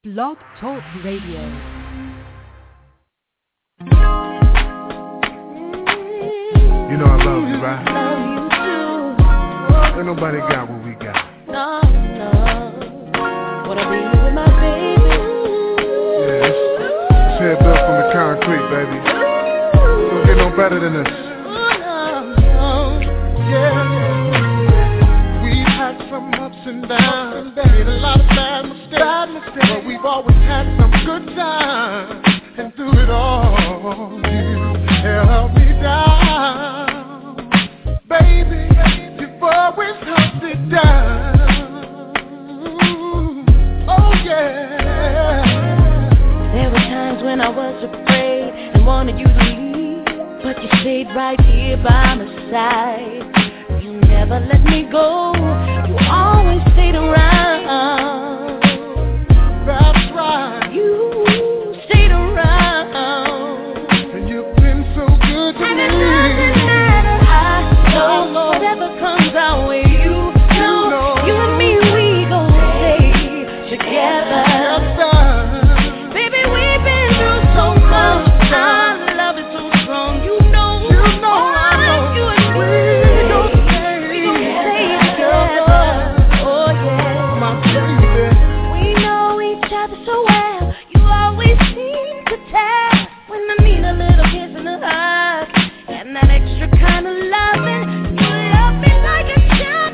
Blog Talk Radio. You know I love you, right? Ain't nobody got what we got. No. Wanna be with my baby. Yeah, it's head built from the concrete, baby. Don't get no better than this. Yeah. We've had some ups and downs, made a lot of bad mistakes, but we've always had some good times. And through it all, you held me down. Baby, you've always held it down. Oh yeah. There were times when I was afraid and wanted you to leave, but you stayed right here by my side. You never let me go. You always stayed around. That's right. You stayed around. And you've been so good to And me. it doesn't matter. I know whatever comes our way. You know, you and me, we gon' stay together. Baby, we've been through so much. Our love is so strong. You know, I know you and me. We gon' stay together. Oh yeah, My baby. we know each other so well. You always seem to tell when I need a little kiss and a hug and that extra kind of loving. You love me like a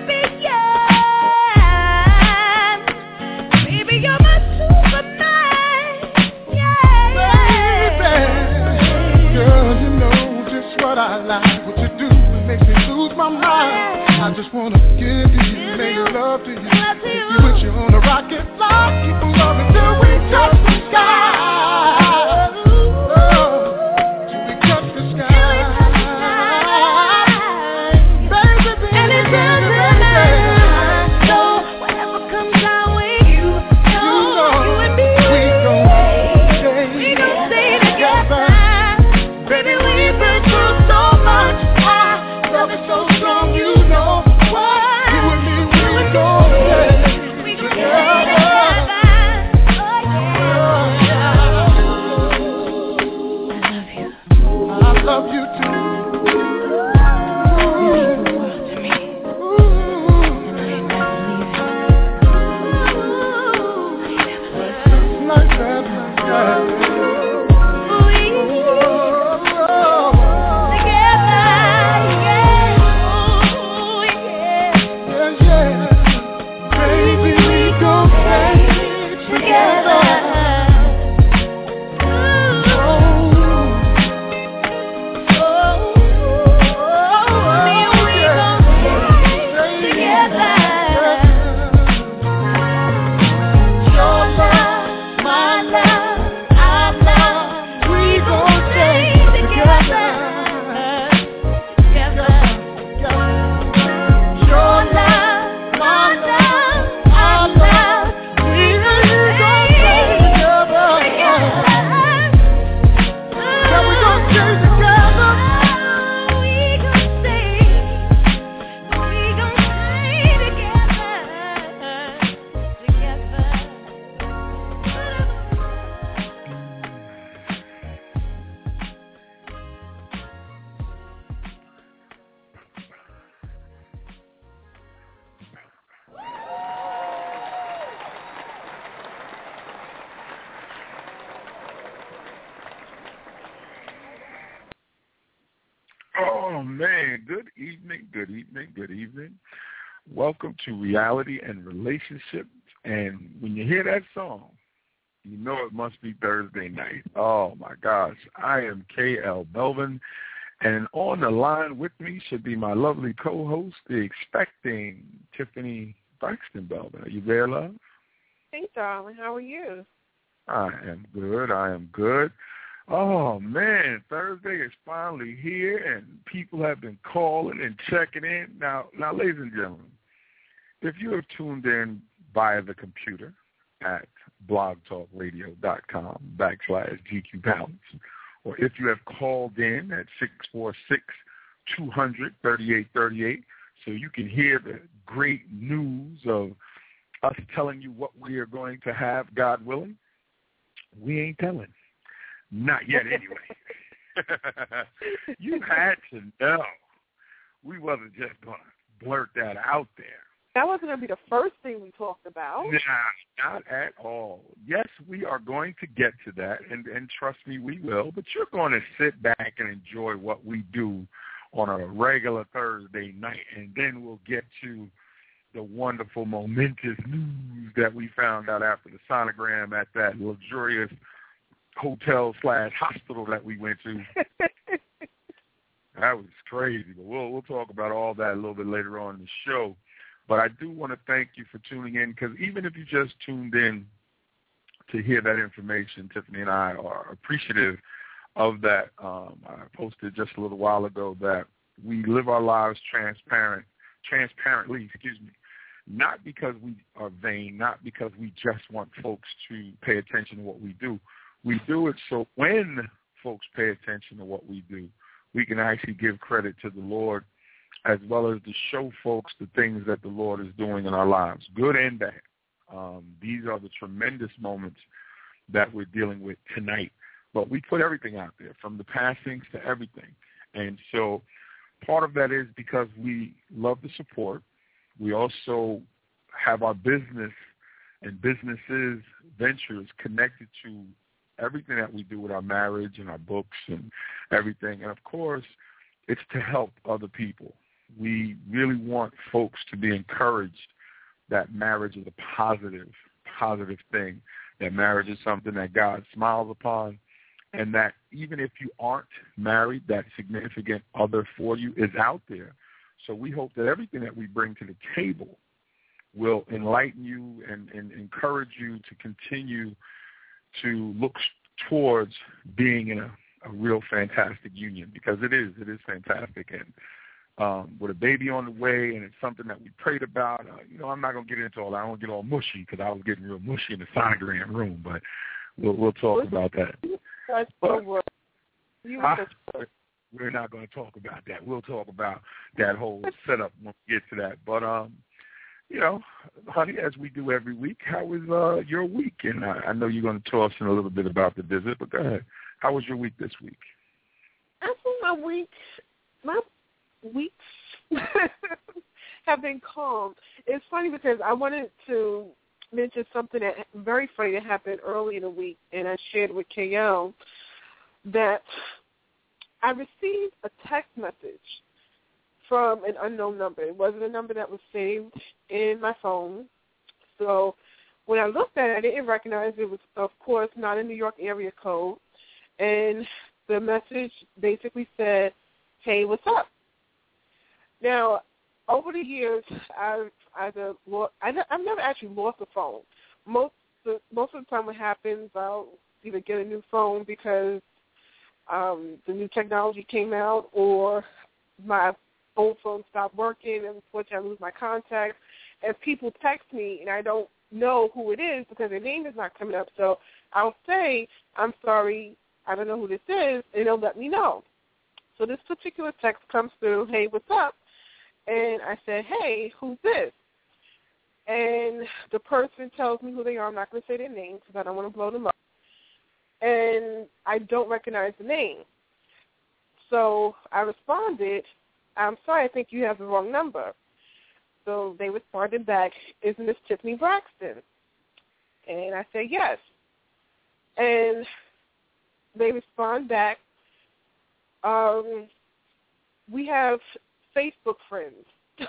champion. Baby, you're my Superman. Baby, girl, you know just what I like. What you do makes me lose my mind. I just wanna give you, make love to you. Take you with you on a rocket flight. Keep on loving till we touch the sky. Oh, till we touch the sky. Baby, And it doesn't matter. So whatever comes our way, you know, you and me, we gon' stay together. Baby, we've been through so much. Our love is so strong, you know what? you and me, we gon' We stay gon' stay together. together. I love you. I love you too. You mean the world to me, Ooh. and I ain't never leaving. Like that, like that. We together, Yeah. Baby, we gon' stay together. Oh man, good evening. Welcome to Reality and Relationships. And when you hear that song, you know it must be Thursday night. Oh my gosh, I am KL Belvin, and on the line with me should be my lovely co-host, the expecting Tiffany Braxton Belvin. Are you there, love? Hey, darling. How are you? I am good. Oh, man, Thursday is finally here, and people have been calling and checking in. Now, ladies and gentlemen, if you have tuned in via the computer at blogtalkradio.com/GQ Balance, or if you have called in at 646-200-3838, so you can hear the great news of us telling you what we are going to have, God willing, we ain't telling. Not yet, anyway. You had to know. We wasn't just going to blurt that out there. That wasn't going to be the first thing we talked about. Nah, not at all. Yes, we are going to get to that, and trust me, we will. But you're going to sit back and enjoy what we do on a regular Thursday night, and then we'll get to the wonderful, momentous news that we found out after the sonogram at that luxurious hotel/hospital that we went to. That was crazy. But we'll talk about all that a little bit later on in the show. But I do want to thank you for tuning in, because even if you just tuned in to hear that information, Tiffany and I are appreciative of that. I posted just a little while ago that we live our lives transparently, not because we are vain, not because we just want folks to pay attention to what we do. We do it so when folks pay attention to what we do, we can actually give credit to the Lord, as well as to show folks the things that the Lord is doing in our lives, good and bad. These are the tremendous moments that we're dealing with tonight. But we put everything out there, from the passings to everything. And so part of that is because we love the support. We also have our business and businesses, ventures connected to everything that we do with our marriage and our books and everything. And, of course, it's to help other people. We really want folks to be encouraged that marriage is a positive thing, that marriage is something that God smiles upon, and that even if you aren't married, that significant other for you is out there. So we hope that everything that we bring to the table will enlighten you and encourage you to continue to look towards being in a real fantastic union, because it is fantastic. And with a baby on the way, and it's something that we prayed about. I'm not going to get into all that. I don't get all mushy, because I was getting real mushy in the sonogram room, but we'll talk about that. We're not going to talk about that. We'll talk about that whole setup when we get to that. But, honey, as we do every week, how was your week? And I know you're going to tell us in a little bit about the visit, but go ahead. How was your week this week? Actually, my weeks have been calm. It's funny because I wanted to mention something that very funny that happened early in the week, and I shared with KL that I received a text message from an unknown number. It wasn't a number that was saved in my phone. So when I looked at it, I didn't recognize it was, of course, not a New York area code. And the message basically said, "Hey, what's up?" Now, over the years, I've never actually lost a phone. Most of the time what happens, I'll either get a new phone because the new technology came out, or my old phone stopped working, and unfortunately I lose my contact. And people text me, and I don't know who it is because their name is not coming up. So I'll say, "I'm sorry, I don't know who this is," and they'll let me know. So this particular text comes through, "Hey, what's up?" And I said, "Hey, who's this?" And the person tells me who they are. I'm not going to say their name because I don't want to blow them up. And I don't recognize the name. So I responded, "I'm sorry, I think you have the wrong number." So they responded back, "Isn't this Tiffany Braxton?" And I said, "Yes." And they respond back, "We have Facebook friends."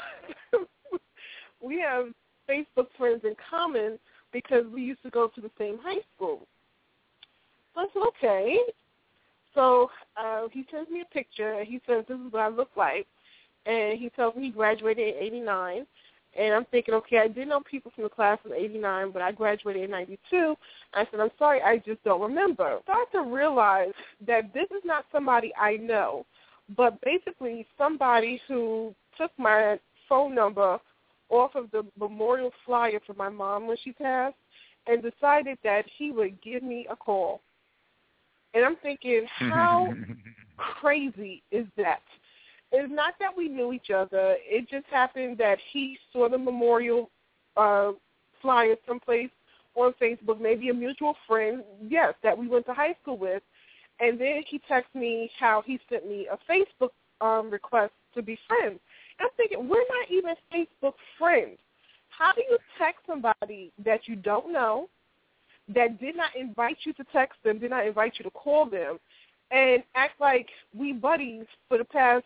We have Facebook friends in common because we used to go to the same high school. So I said, okay. So he sends me a picture. He says, "This is what I look like." And he tells me he graduated in 89. And I'm thinking, okay, I did know people from the class of 89, but I graduated in 92. I said, "I'm sorry, I just don't remember." I started to realize that this is not somebody I know, but basically somebody who took my phone number off of the memorial flyer for my mom when she passed and decided that he would give me a call. And I'm thinking, how crazy is that? It's not that we knew each other. It just happened that he saw the memorial flyer someplace on Facebook, maybe a mutual friend, yes, that we went to high school with. And then he texted me how he sent me a Facebook request to be friends. And I'm thinking, we're not even Facebook friends. How do you text somebody that you don't know, that did not invite you to text them, did not invite you to call them, and act like we buddies for the past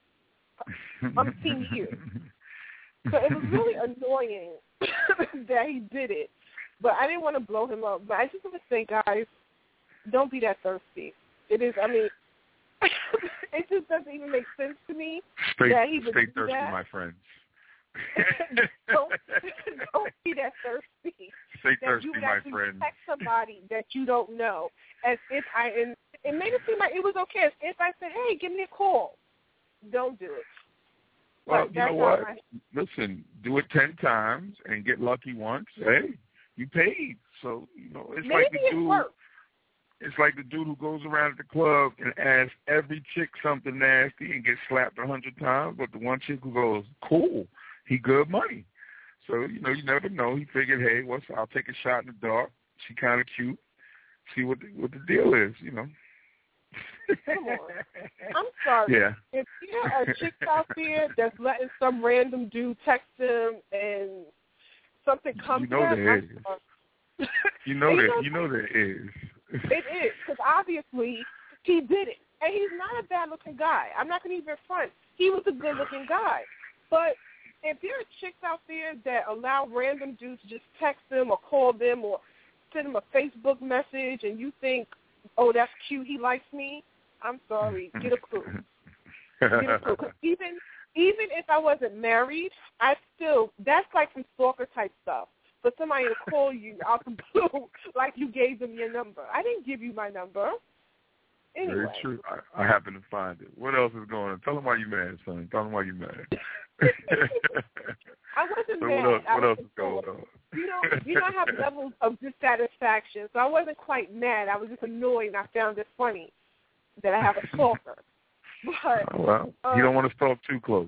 15 years? So it was really annoying that he did it. But I didn't want to blow him up. But I just want to say, guys, don't be that thirsty. It is, I mean, it just doesn't even make sense to me that he would stay do thirsty, that. my friends. don't be that thirsty. Stay that thirsty, you would my actually friends. text somebody that you don't know, as if it made it seem like it was okay. As if I said, hey, give me a call. Don't do it. Well, But you know what? Listen, do it 10 times and get lucky once. Hey, you paid. So, you know, it's maybe like the dude. Works. It's like the dude who goes around at the club and asks every chick something nasty and gets slapped 100 times, but the one chick who goes, cool, he good money. So, you know, you never know. He figured, hey, I'll take a shot in the dark. She kind of cute. See what the deal is, you know. Come on. I'm sorry. Yeah. If there are chicks out there that's letting some random dude text them and something comes you know to there them, is. You know there is. It is, because obviously he did it. And he's not a bad-looking guy. I'm not going to even front. He was a good-looking guy. But if there are chicks out there that allow random dudes to just text them or call them or send them a Facebook message and you think, oh, that's cute, he likes me, I'm sorry, get a clue. Get a clue. 'Cause even if I wasn't married, that's like some stalker-type stuff. For somebody to call you out the blue like you gave them your number. I didn't give you my number. Anyway. Very true. I happen to find it. What else is going on? Tell them why you mad, son. Tell them why you mad. I wasn't mad. What else is going on? You know, I have levels of dissatisfaction, so I wasn't quite mad. I was just annoyed, and I found it funny that I have a stalker. But you don't want to stalk too close.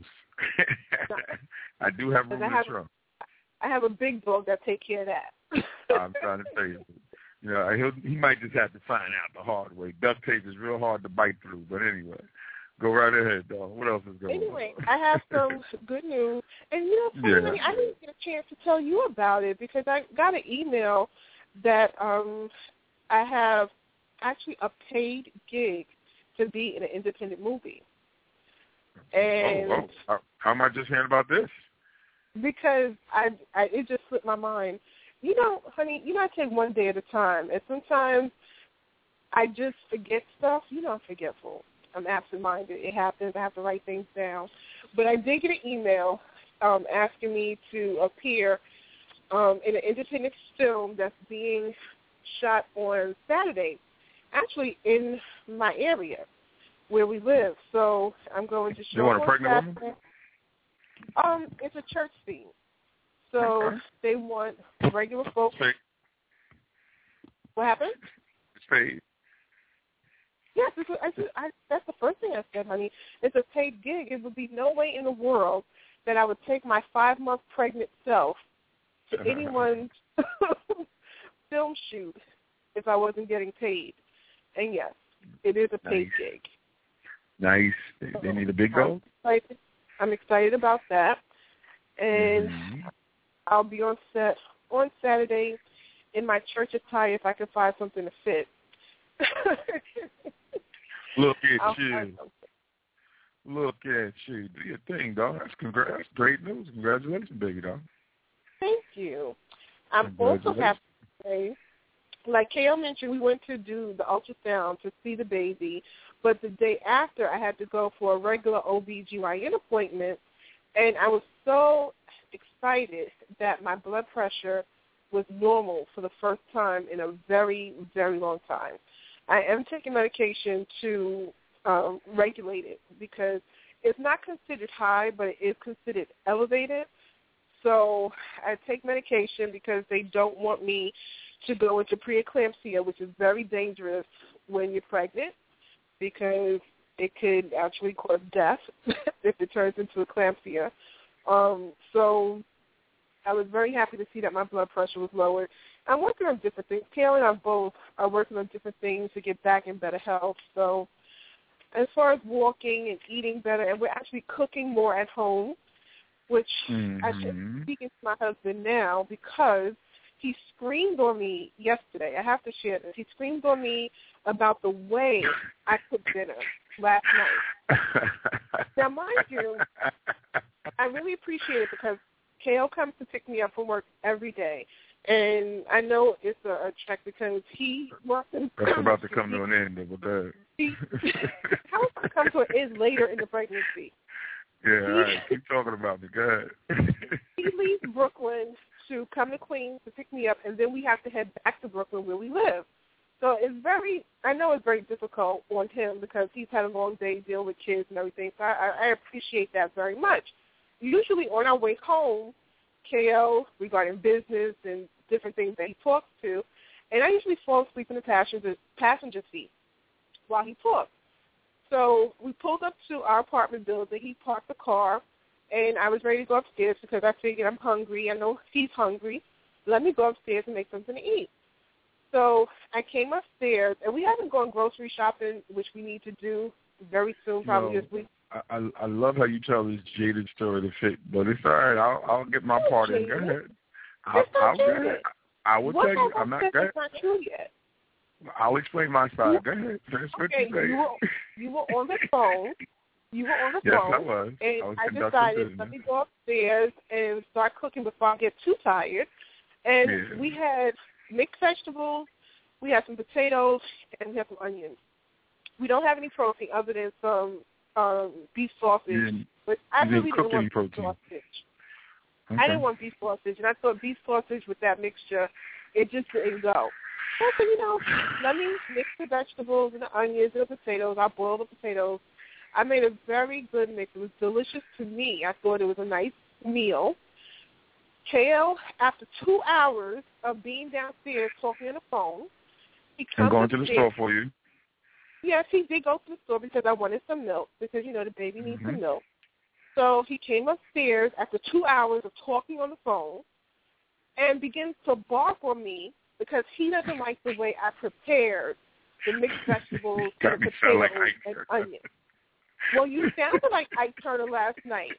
I do have room in the trunk. I have a big dog that take care of that. I'm trying to tell you. You know, he might just have to find out the hard way. Duct tape is real hard to bite through. But anyway, go right ahead, dog. What else is going on? Anyway, I have some good news. And, you know, funny, I didn't get a chance to tell you about it because I got an email that I have actually a paid gig to be in an independent movie. And how am I just hearing about this? Because it just slipped my mind. You know, honey, I take one day at a time. And sometimes I just forget stuff. You know I'm forgetful. I'm absent-minded. It happens. I have to write things down. But I did get an email asking me to appear in an independent film that's being shot on Saturday, actually in my area where we live. So I'm going to show You want a pregnant woman? It's a church scene. So they want regular folks. Paid. What happened? It's paid. Yes, that's the first thing I said, honey. It's a paid gig. It would be no way in the world that I would take my 5-month pregnant self to anyone's film shoot if I wasn't getting paid. And yes, it is a paid gig. Nice. They need a big goal? I'm excited about that. And I'll be on set on Saturday in my church attire if I can find something to fit. Look at you. Look at you. Do your thing, dog. That's great news. Congratulations, baby, dog. Thank you. I'm also happy to say, like K.O. mentioned, we went to do the ultrasound to see the baby, but the day after I had to go for a regular OB/GYN appointment, and I was so excited that my blood pressure was normal for the first time in a very, very long time. I am taking medication to regulate it because it's not considered high, but it is considered elevated. So I take medication because they don't want me to go into preeclampsia, which is very dangerous when you're pregnant because it could actually cause death if it turns into eclampsia. So I was very happy to see that my blood pressure was lowered. I'm working on different things. Kayla and I both are working on different things to get back in better health. So as far as walking and eating better, and we're actually cooking more at home, which I should be speaking to my husband now because he screamed on me yesterday. I have to share this. He screamed on me about the way I cooked dinner last night. Now, mind you, I really appreciate it because Kale comes to pick me up from work every day. And I know it's a check because he works in... That's about to come to an end with that. How it's going to come to an end later in the pregnancy? Yeah, all right. Keep talking about me. Go ahead. He leaves Brooklyn to come to Queens to pick me up, and then we have to head back to Brooklyn where we live. So I know it's very difficult on him because he's had a long day dealing with kids and everything. So I appreciate that very much. Usually on our way home, KO, regarding business and different things that he talks to, and I usually fall asleep in the passenger seat while he talks. So we pulled up to our apartment building. He parked the car, and I was ready to go upstairs because I figured I'm hungry. I know he's hungry. Let me go upstairs and make something to eat. So I came upstairs, and we haven't gone grocery shopping, which we need to do very soon, probably this week. I love how you tell this jaded story to fit, but it's all right. I'll get my part in. Go ahead. I'll go ahead. I will tell you. I'm not good. It's not true yet. I'll explain my side. Go ahead. Finish what you say. You were on the phone. Yes, I was. And I decided, let me go upstairs and start cooking before I get too tired. And we had mixed vegetables, we had some potatoes, and we had some onions. We don't have any protein other than some beef sausage. But I really didn't want beef sausage. Okay. I didn't want beef sausage, and I thought beef sausage with that mixture, it just didn't go. So I said, let me mix the vegetables and the onions and the potatoes. I'll boil the potatoes. I made a very good mix. It was delicious to me. I thought it was a nice meal. Kale, after 2 hours of being downstairs talking on the phone, he comes I'm going to the store for you. Yes, he did go to the store because I wanted some milk because, the baby needs some milk. So he came upstairs after 2 hours of talking on the phone and begins to bark on me because he doesn't like the way I prepared the mixed vegetables and the potatoes and onions. Well, you sounded like Ike Turner last night.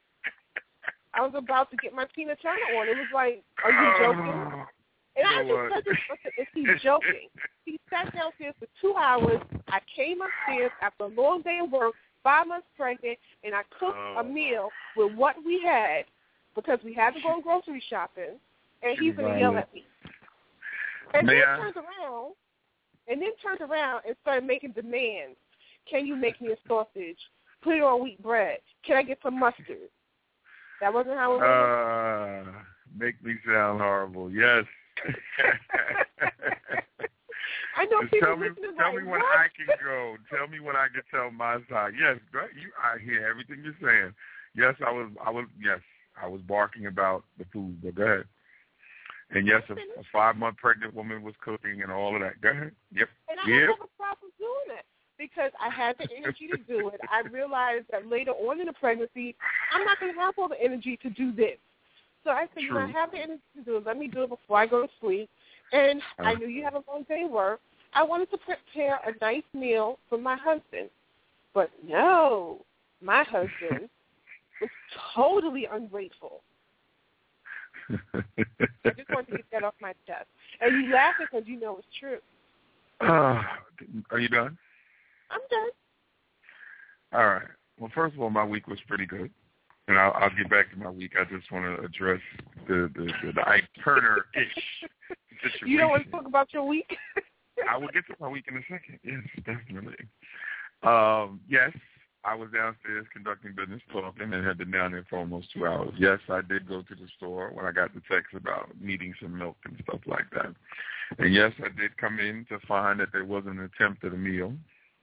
I was about to get my Tina Turner on. It was like, are you joking? And I just said, is he joking? He sat downstairs for 2 hours. I came upstairs after a long day of work, 5 months pregnant, and I cooked a meal with what we had because we had to go grocery shopping, and he's going to yell at me. And then turned around and started making demands. Can you make me a sausage? Put it on wheat bread. Can I get some mustard? That wasn't how it went. Make me sound horrible. Yes. I know people tell me when I can go. Tell me when I can tell my side. Yes, I hear everything you're saying. Yes, I was barking about the food, but go ahead. And yes, a 5-month pregnant woman was cooking and all of that. Go ahead. Yep. And I didn't have a problem doing it because I had the energy to do it. I realized that later on in the pregnancy, I'm not going to have all the energy to do this. So I said, I have the energy to do it. Let me do it before I go to sleep. And I knew you have a long day of work. I wanted to prepare a nice meal for my husband. But no, my husband was totally ungrateful. I just wanted to get that off my chest. And you laughing because you know it's true. Are you done? I'm done. All right. Well, first of all, my week was pretty good. And I'll get back to my week. I just want to address the Ike Turner-ish situation. You don't want to talk about your week? I will get to my week in a second. Yes, definitely. Yes, I was downstairs conducting business talking and had been down there for almost 2 hours. Yes, I did go to the store when I got the text about needing some milk and stuff like that. And yes, I did come in to find that there was an attempt at a meal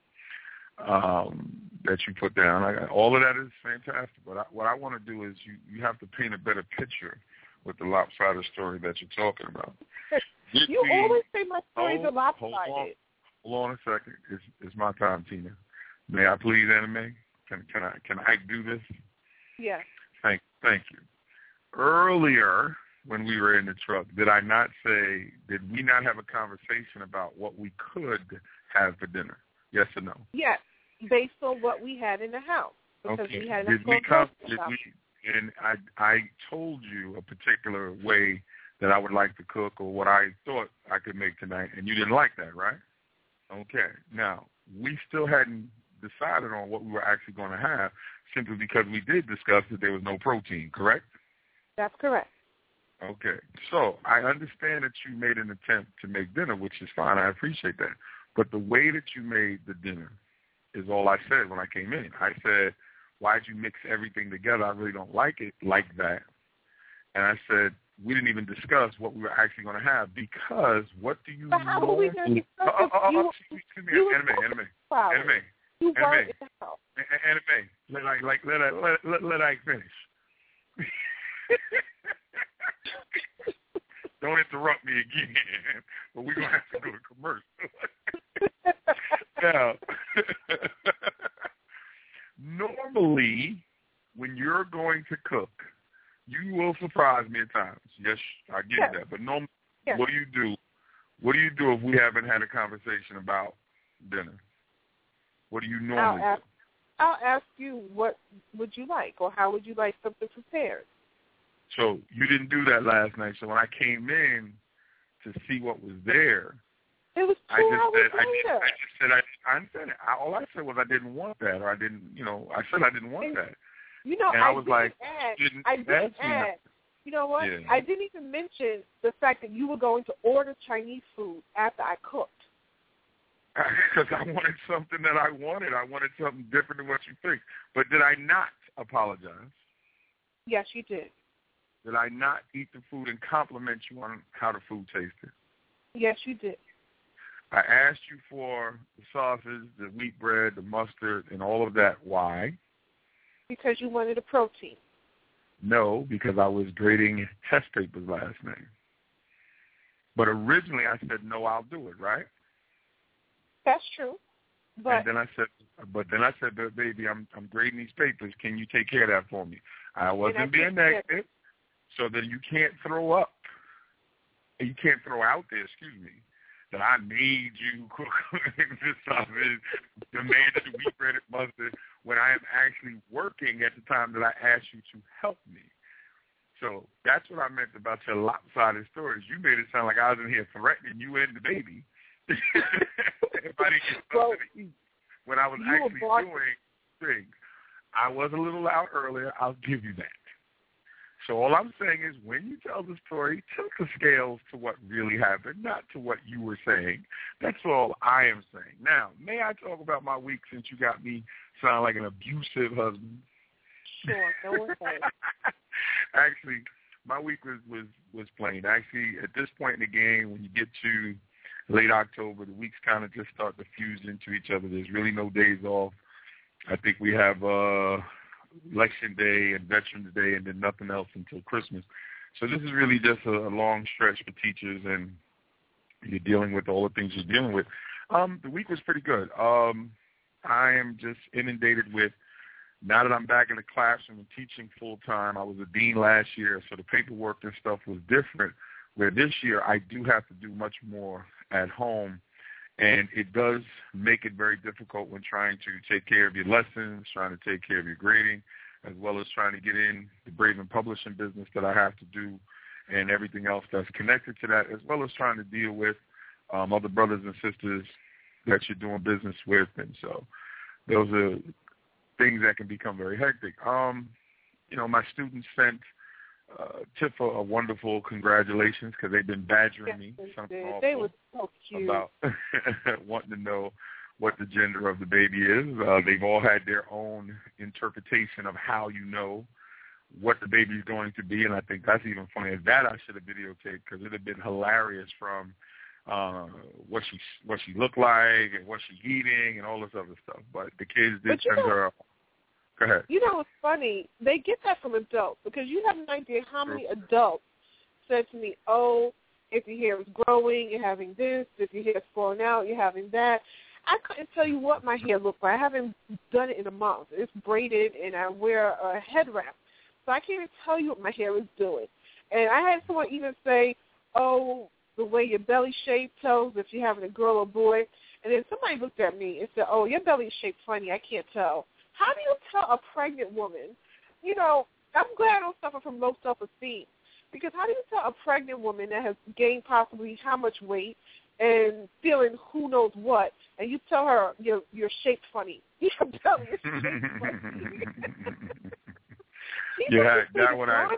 that you put down. All of that is fantastic. But what I want to do is you have to paint a better picture with the lopsided story that you're talking about. You always say my stories are lopsided. Hold on a second. It's my time, Tina. May I please, Anime? Can I do this? Yes. Thank you. Earlier when we were in the truck, did I not say, did we not have a conversation about what we could have for dinner? Yes or no? Yes, based on what we had in the house. Because okay. We had And I told you a particular way that I would like to cook or what I thought I could make tonight, and you didn't like that, right? Okay. Now, we still hadn't decided on what we were actually going to have simply because we did discuss that there was no protein, correct? That's correct. Okay. So I understand that you made an attempt to make dinner, which is fine. I appreciate that. But the way that you made the dinner is all I said when I came in. I said, why'd you mix everything together? I really don't like it like that. And I said, we didn't even discuss what we were actually going to have because what do you But how are we going to discuss excuse me, anime. Let I finish. Don't interrupt me again, but we're going to have to go to commercial. Now, normally, when you're going to cook, you will surprise me at times. Yes, I get that. But normally, what do you do? What do you do if we haven't had a conversation about dinner? What do you normally do? I'll ask you, what would you like, or how would you like something prepared? So you didn't do that last night. So when I came in to see what was there, it was I just said, I understand it. All I said was I didn't want that, or I didn't, I said I didn't want that. You know, and I was like, I didn't add. You know what? Yeah. I didn't even mention the fact that you were going to order Chinese food after I cooked. Because I wanted something that I wanted. I wanted something different than what you think. But did I not apologize? Yes, you did. Did I not eat the food and compliment you on how the food tasted? Yes, you did. I asked you for the sauces, the wheat bread, the mustard, and all of that. Why? Because you wanted a protein. No, because I was grading test papers last night. But originally I said, no, I'll do it, right? That's true. But and then I said, baby, I'm grading these papers. Can you take care of that for me? I wasn't being negative, so that you can't throw up. You can't throw out there, that I made you cook this sausage, demanded the wheat bread and mustard, when I am actually working at the time that I asked you to help me. So that's what I meant about your lopsided stories. You made it sound like I was in here threatening you and the baby if I didn't get something to eat when I was actually doing things. I was a little loud earlier. I'll give you that. So all I'm saying is when you tell the story, tilt the scales to what really happened, not to what you were saying. That's all I am saying. Now, may I talk about my week since you got me sound like an abusive husband? Sure, go ahead. Actually, my week was plain. Actually, at this point in the game, when you get to late October, the weeks kind of just start to fuse into each other. There's really no days off. I think we have Election Day and Veterans Day and then nothing else until Christmas. So this is really just a long stretch for teachers, and you're dealing with all the things you're dealing with. The week was pretty good. I am just inundated with, now that I'm back in the classroom and teaching full-time, I was a dean last year, so the paperwork and stuff was different, where this year I do have to do much more at home. And it does make it very difficult when trying to take care of your lessons, trying to take care of your grading, as well as trying to get in the Braven Publishing business that I have to do and everything else that's connected to that, as well as trying to deal with other brothers and sisters that you're doing business with. And so those are things that can become very hectic. My students sent Tifa a wonderful congratulations because they've been badgering me. They were so cute about wanting to know what the gender of the baby is. They've all had their own interpretation of how you know what the baby's going to be, and I think that's even funny. That I should have videotaped because it would have been hilarious from what she looked like and what she's eating and all this other stuff. But the kids did send her. Go ahead. You know, it's funny. They get that from adults because you have an idea how many adults said to me, oh, if your hair is growing, you're having this. If your hair is falling out, you're having that. I couldn't tell you what my hair looked like. I haven't done it in a month. It's braided, and I wear a head wrap. So I can't even tell you what my hair is doing. And I had someone even say, oh, the way your belly shape tells if you're having a girl or boy. And then somebody looked at me and said, oh, your belly is shaped funny. I can't tell. How do you tell a pregnant woman? You know, I'm glad I don't suffer from low self-esteem. Because how do you tell a pregnant woman that has gained possibly how much weight and feeling who knows what, and you tell her you're shaped funny? Your belly is shaped funny. Yeah, that one I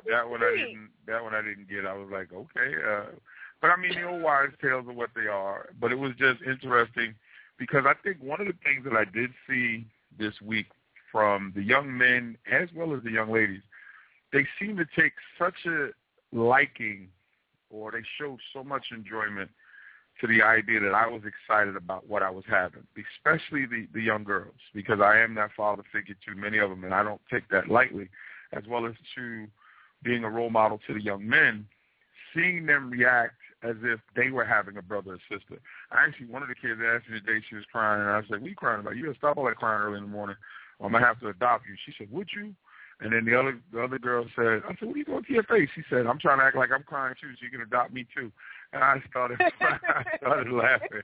didn't get. I was like, okay, but I mean, the old wives' tales are what they are. But it was just interesting because I think one of the things that I did see this week from the young men as well as the young ladies, they seem to take such a liking, or they show so much enjoyment to the idea that I was excited about what I was having, especially the young girls, because I am that father figure to many of them, and I don't take that lightly, as well as to being a role model to the young men, seeing them react as if they were having a brother or sister. Actually, one of the kids asked me today, she was crying, and I said, what are you crying about? You got to stop all that crying early in the morning, or I'm going to have to adopt you. She said, would you? And then the other girl said, I said, what are you doing to your face? She said, I'm trying to act like I'm crying too, so you can adopt me too. And I started laughing.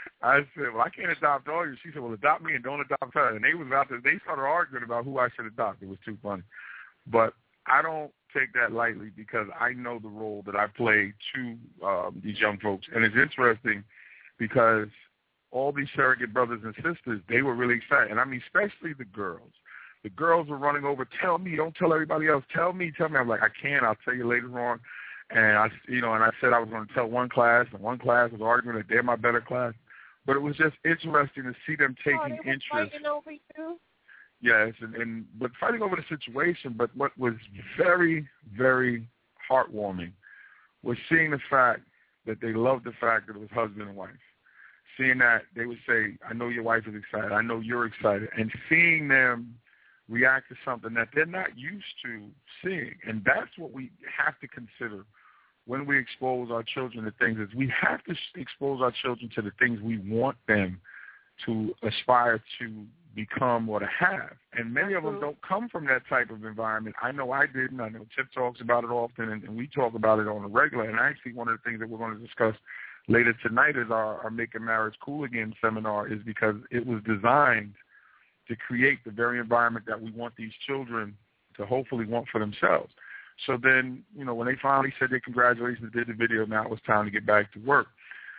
I said, well, I can't adopt all you. She said, well, adopt me and don't adopt her. And they started arguing about who I should adopt. It was too funny. But I don't take that lightly because I know the role that I play to these young folks. And it's interesting because all these surrogate brothers and sisters, they were really excited. And I mean, especially the girls. The girls were running over, tell me, don't tell everybody else, tell me. I'm like, I can't, I'll tell you later on. And I said I was going to tell one class, and one class was arguing that they're my better class. But it was just interesting to see them taking interest. Fighting over you? Yes, but fighting over the situation. But what was very, very heartwarming was seeing the fact that they loved the fact that it was husband and wife. Seeing that they would say, I know your wife is excited, I know you're excited, and seeing them react to something that they're not used to seeing. And that's what we have to consider when we expose our children to things, is we have to expose our children to the things we want them to aspire to become or to have. And many of them don't come from that type of environment. I know I didn't. I know Tip talks about it often, and we talk about it on a regular. And actually one of the things that we're going to discuss later tonight is our Making Marriage Cool Again seminar, is because it was designed to create the very environment that we want these children to hopefully want for themselves. So then, when they finally said their congratulations, did the video, now it was time to get back to work.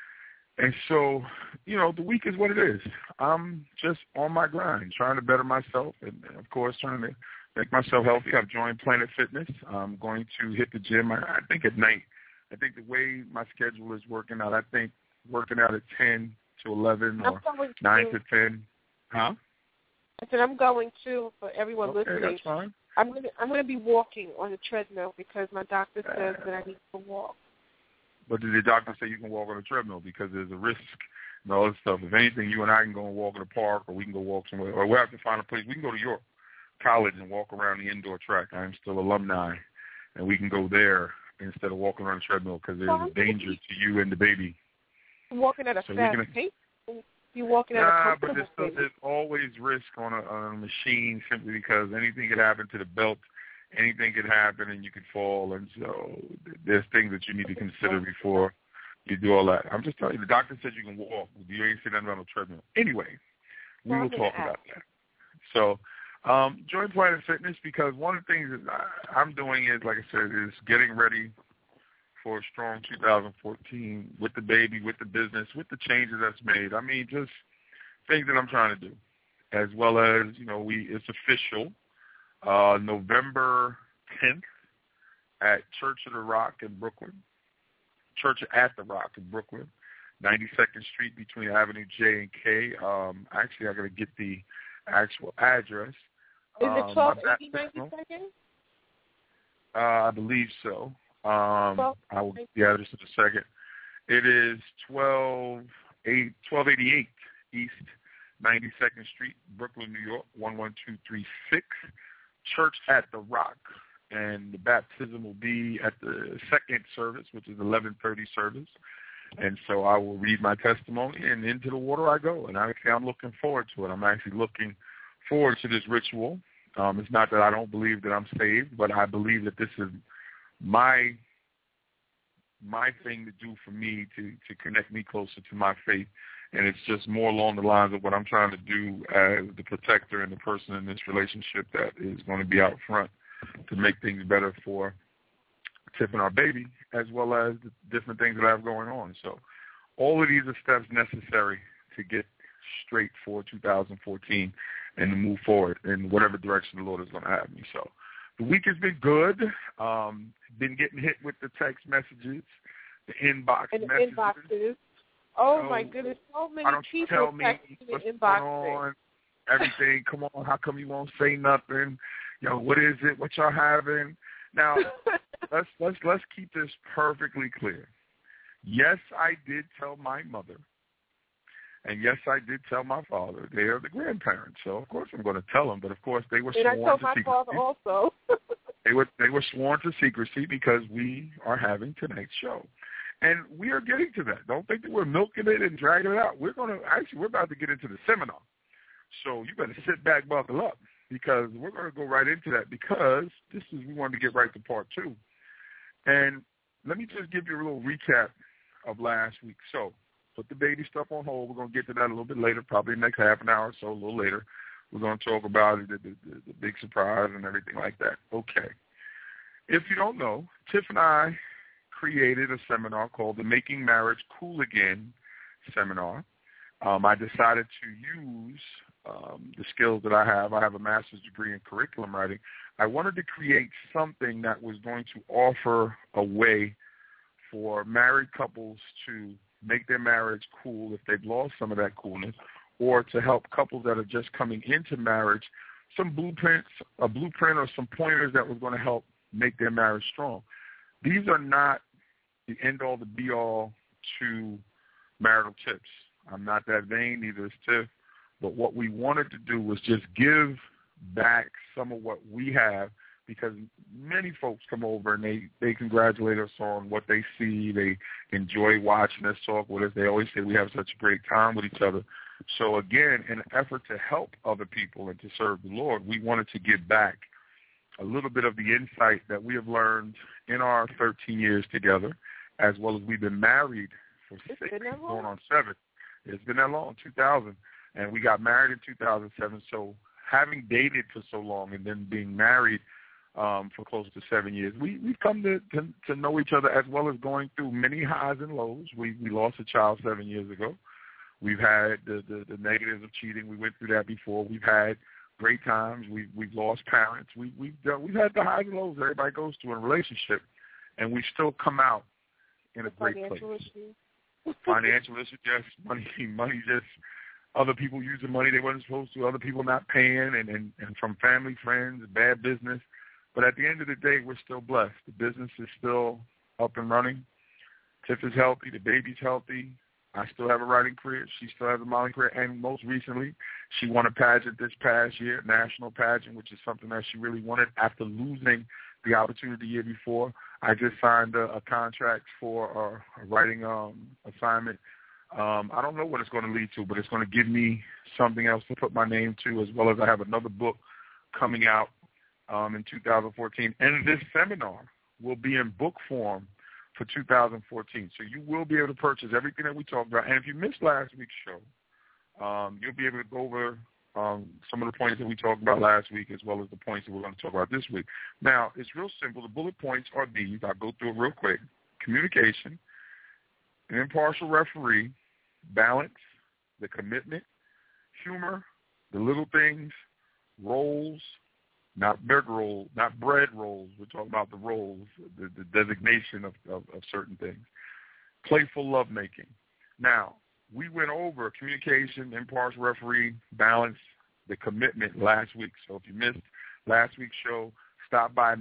And so, the week is what it is. I'm just on my grind, trying to better myself and, of course, trying to make myself healthy. I've joined Planet Fitness. I'm going to hit the gym, I think, at night. I think the way my schedule is working out, I think working out at 10 to 11 or 9 to 10. Huh? I said I'm going to, for everyone listening. That's fine. I'm going to be walking on the treadmill because my doctor says that I need to walk. But did the doctor say you can walk on a treadmill because there's a risk and all this stuff? If anything, you and I can go and walk in the park, or we can go walk somewhere, or we'll have to find a place. We can go to York College and walk around the indoor track. I'm still alumni, and we can go there instead of walking around the treadmill because there's a danger to you and the baby. Walking at a fast pace? You walking at a comfortable pace? There's always risk on a machine simply because anything could happen to the belt. Anything could happen and you could fall. And so there's things that you need to consider before you do all that. I'm just telling you, the doctor said you can walk. You ain't sitting on a treadmill. Anyway, we will talk about that. So join Planet Fitness because one of the things that I'm doing is, like I said, is getting ready for a strong 2014 with the baby, with the business, with the changes that's made. I mean, just things that I'm trying to do, as well as, it's official. November 10th at Church at the Rock in Brooklyn, 92nd Street between Avenue J and K. Actually, I got to get the actual address. Is it 1280 92nd? I believe so. I will get the address in a second. It is 1288 East 92nd Street, Brooklyn, New York, 11236. Church at the Rock, and the baptism will be at the second service, which is 11:30 service. And so I will read my testimony, and into the water I go. And I'm looking forward to it. I'm actually looking forward to this ritual. It's not that I don't believe that I'm saved, but I believe that this is my my thing to do for me to connect me closer to my faith. And it's just more along the lines of what I'm trying to do as the protector and the person in this relationship that is going to be out front to make things better for Tiff and our baby, as well as the different things that I have going on. So all of these are steps necessary to get straight for 2014 and to move forward in whatever direction the Lord is going to have me. So the week has been good. Been getting hit with the text messages, the inbox messages. Inboxes. Oh, my goodness. So many people tell me texting what's the going inbox. on, everything. Come on, how come you won't say nothing? What is it? What y'all having? Now, let's keep this perfectly clear. Yes, I did tell my mother, and yes, I did tell my father. They are the grandparents, so of course I'm going to tell them. But of course, they were sworn to secrecy. And I told my father also. They were sworn to secrecy because we are having tonight's show, and we are getting to that. Don't think that we're milking it and dragging it out. We're about to get into the seminar, so you better sit back, buckle up, because we're going to go right into that. Because we wanted to get right to part 2, and let me just give you a little recap of last week. So, put the baby stuff on hold. We're going to get to that a little bit later, probably the next half an hour or so, a little later. We're going to talk about the big surprise and everything like that. Okay. If you don't know, Tiff and I created a seminar called the Making Marriage Cool Again seminar. I decided to use the skills that I have. I have a master's degree in curriculum writing. I wanted to create something that was going to offer a way for married couples to make their marriage cool if they've lost some of that coolness, or to help couples that are just coming into marriage, a blueprint or some pointers that was going to help make their marriage strong. These are not the end-all, the be-all to marital tips. I'm not that vain, neither is Tiff. But what we wanted to do was just give back some of what we have, because many folks come over and they congratulate us on what they see. They enjoy watching us, talk with us. They always say we have such a great time with each other. So, again, in an effort to help other people and to serve the Lord, we wanted to give back a little bit of the insight that we have learned in our 13 years together, as well as we've been married for 6, going on 7. It's been that long, 2000. And we got married in 2007. So having dated for so long and then being married for close to 7 years, we've come to know each other, as well as going through many highs and lows. We lost a child 7 years ago. We've had the negatives of cheating. We went through that before. We've had great times. We've lost parents. We've had the highs and lows that everybody goes through in a relationship, and we still come out in a great place. Financial issue, yes. Money just other people using money they wasn't supposed to, other people not paying, and from family, friends, bad business. But at the end of the day, we're still blessed. The business is still up and running. Tiff is healthy. The baby's healthy. I still have a writing career. She still has a modeling career. And most recently, she won a pageant this past year, national pageant, which is something that she really wanted after losing the opportunity the year before. I just signed a contract for a writing assignment. I don't know what it's going to lead to, but it's going to give me something else to put my name to, as well as I have another book coming out in 2014. And this seminar will be in book form for 2014. So you will be able to purchase everything that we talked about. And if you missed last week's show, you'll be able to go over some of the points that we talked about last week, as well as the points that we're going to talk about this week. Now, it's real simple. The bullet points are these. I'll go through it real quick. Communication, an impartial referee, balance, the commitment, humor, the little things, roles, not bread rolls. We're talking about the roles, the designation of certain things. Playful lovemaking. Now, we went over communication, impartial referee, balance, the commitment last week. So if you missed last week's show, stop by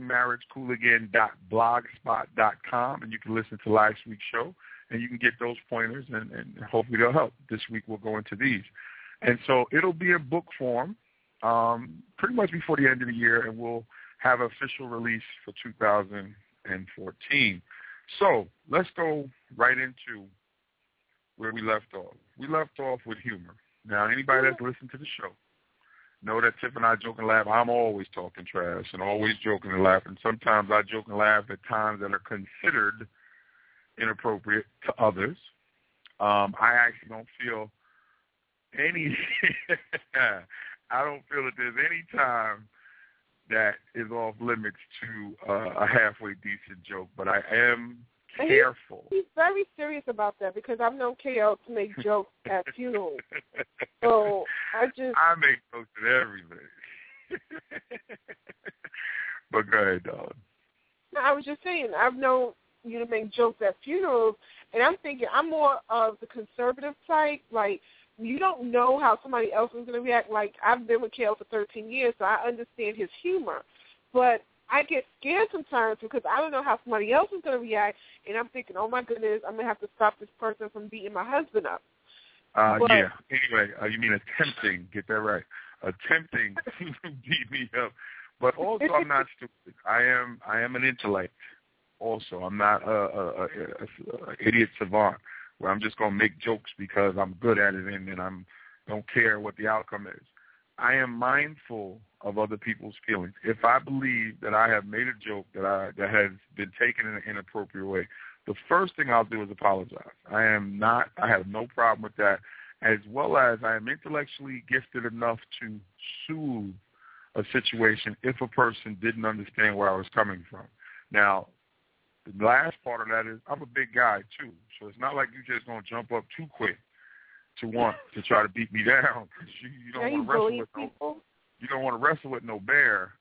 makingmarriagecoolagain.blogspot.com, and you can listen to last week's show, and you can get those pointers, and hopefully they'll help. This week we'll go into these. And so it'll be in book form pretty much before the end of the year, and we'll have an official release for 2014. So let's go right into where we left off. We left off with humor. Now, anybody that's listened to the show know that Tiff and I joke and laugh. I'm always talking trash and always joking and laughing. Sometimes I joke and laugh at times that are considered inappropriate to others. I actually don't feel any I don't feel that there's any time that is off limits to a halfway decent joke, but I am careful. He's very serious about that because I've known KO to make jokes at funerals. So I make jokes at everything. But go ahead, dog. No, I was just saying, I've known you to make jokes at funerals, and I'm thinking I'm more of the conservative type. Like, you don't know how somebody else is going to react. Like, I've been with KO for 13 years, so I understand his humor. But I get scared sometimes because I don't know how somebody else is going to react, and I'm thinking, oh, my goodness, I'm going to have to stop this person from beating my husband up. Yeah. Anyway, you mean attempting, get that right, attempting to beat me up. But also, I'm not stupid. I am an intellect. Also, I'm not a idiot savant where I'm just gonna make jokes because I'm good at it and I don't care what the outcome is. I am mindful of other people's feelings. If I believe that I have made a joke that has been taken in an inappropriate way, the first thing I'll do is apologize. I have no problem with that, as well as I am intellectually gifted enough to soothe a situation if a person didn't understand where I was coming from. Now, the last part of that is I'm a big guy too, so it's not like you're just gonna jump up too quick to want to try to beat me down. You don't want to wrestle with no bear.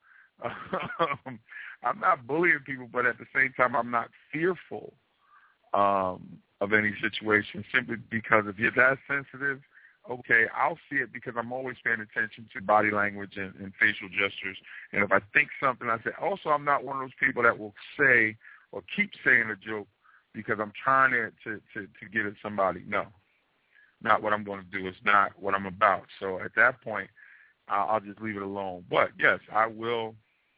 I'm not bullying people, but at the same time, I'm not fearful of any situation simply because if you're that sensitive, okay, I'll see it because I'm always paying attention to body language and facial gestures. And if I think something, I say, also, I'm not one of those people that will say or keep saying a joke because I'm trying to get at somebody. No, not what I'm going to do. It's not what I'm about. So at that point, I'll just leave it alone. But, yes, I will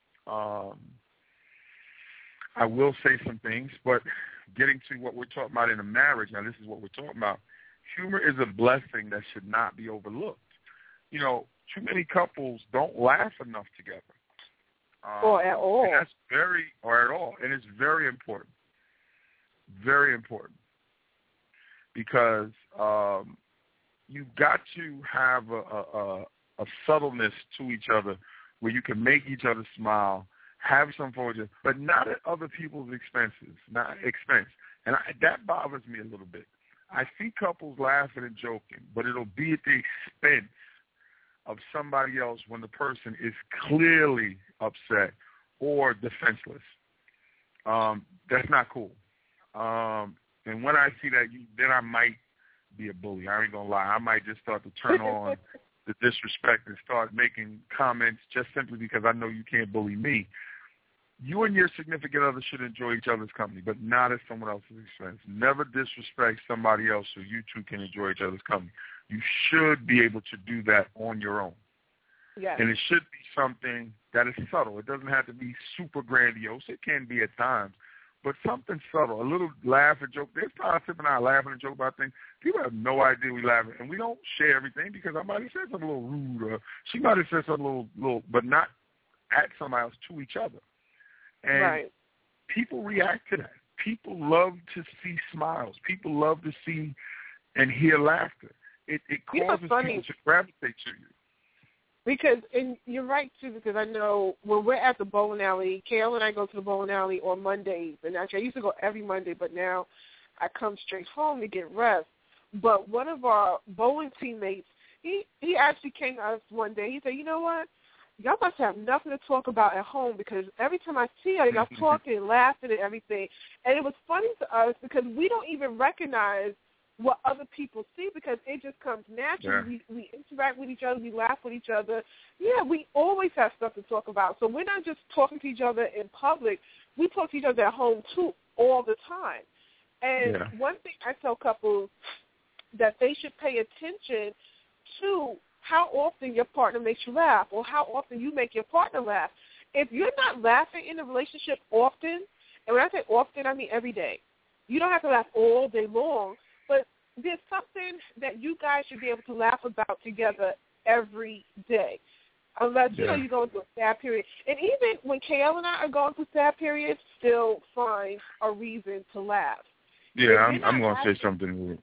say some things. But getting to what we're talking about in a marriage, now this is what we're talking about, humor is a blessing that should not be overlooked. You know, too many couples don't laugh enough together. Or at all. And and it's very important. Very important. Because you've got to have a subtleness to each other where you can make each other smile, have some for each other, but not at other people's expense. And that bothers me a little bit. I see couples laughing and joking, but it'll be at the expense of somebody else when the person is clearly upset or defenseless. That's not cool. And when I see that, then I might be a bully. I ain't going to lie. I might just start to turn on the disrespect and start making comments just simply because I know you can't bully me. You and your significant other should enjoy each other's company, but not at someone else's expense. Never disrespect somebody else so you two can enjoy each other's company. You should be able to do that on your own. Yes. And it should be something that is subtle. It doesn't have to be super grandiose. It can be at times, but something subtle, a little laugh and joke. There's times Tip and I laughing and joke about things. People have no idea we laughing, and we don't share everything because I might have said something a little rude, or she might have said something a little, but not at somebody else, to each other. And right. People react to that. People love to see smiles. People love to see and hear laughter. It causes people to gravitate to you. Because, and you're right, too, because I know when we're at the bowling alley, Kale and I go to the bowling alley on Mondays. And actually, I used to go every Monday, but now I come straight home to get rest. But one of our bowling teammates, he actually came to us one day. He said, you know what? Y'all must have nothing to talk about at home because every time I see y'all talking and laughing and everything. And it was funny to us because we don't even recognize what other people see because it just comes naturally. Yeah. We interact with each other. We laugh with each other. Yeah, we always have stuff to talk about. So we're not just talking to each other in public. We talk to each other at home, too, all the time. And one thing I tell couples that they should pay attention to how often your partner makes you laugh or how often you make your partner laugh. If you're not laughing in a relationship often, and when I say often, I mean every day. You don't have to laugh all day long, but there's something that you guys should be able to laugh about together every day, unless, you know, you're going through a sad period. And even when KL and I are going through sad periods, still find a reason to laugh. Yeah, I'm going to say something weird.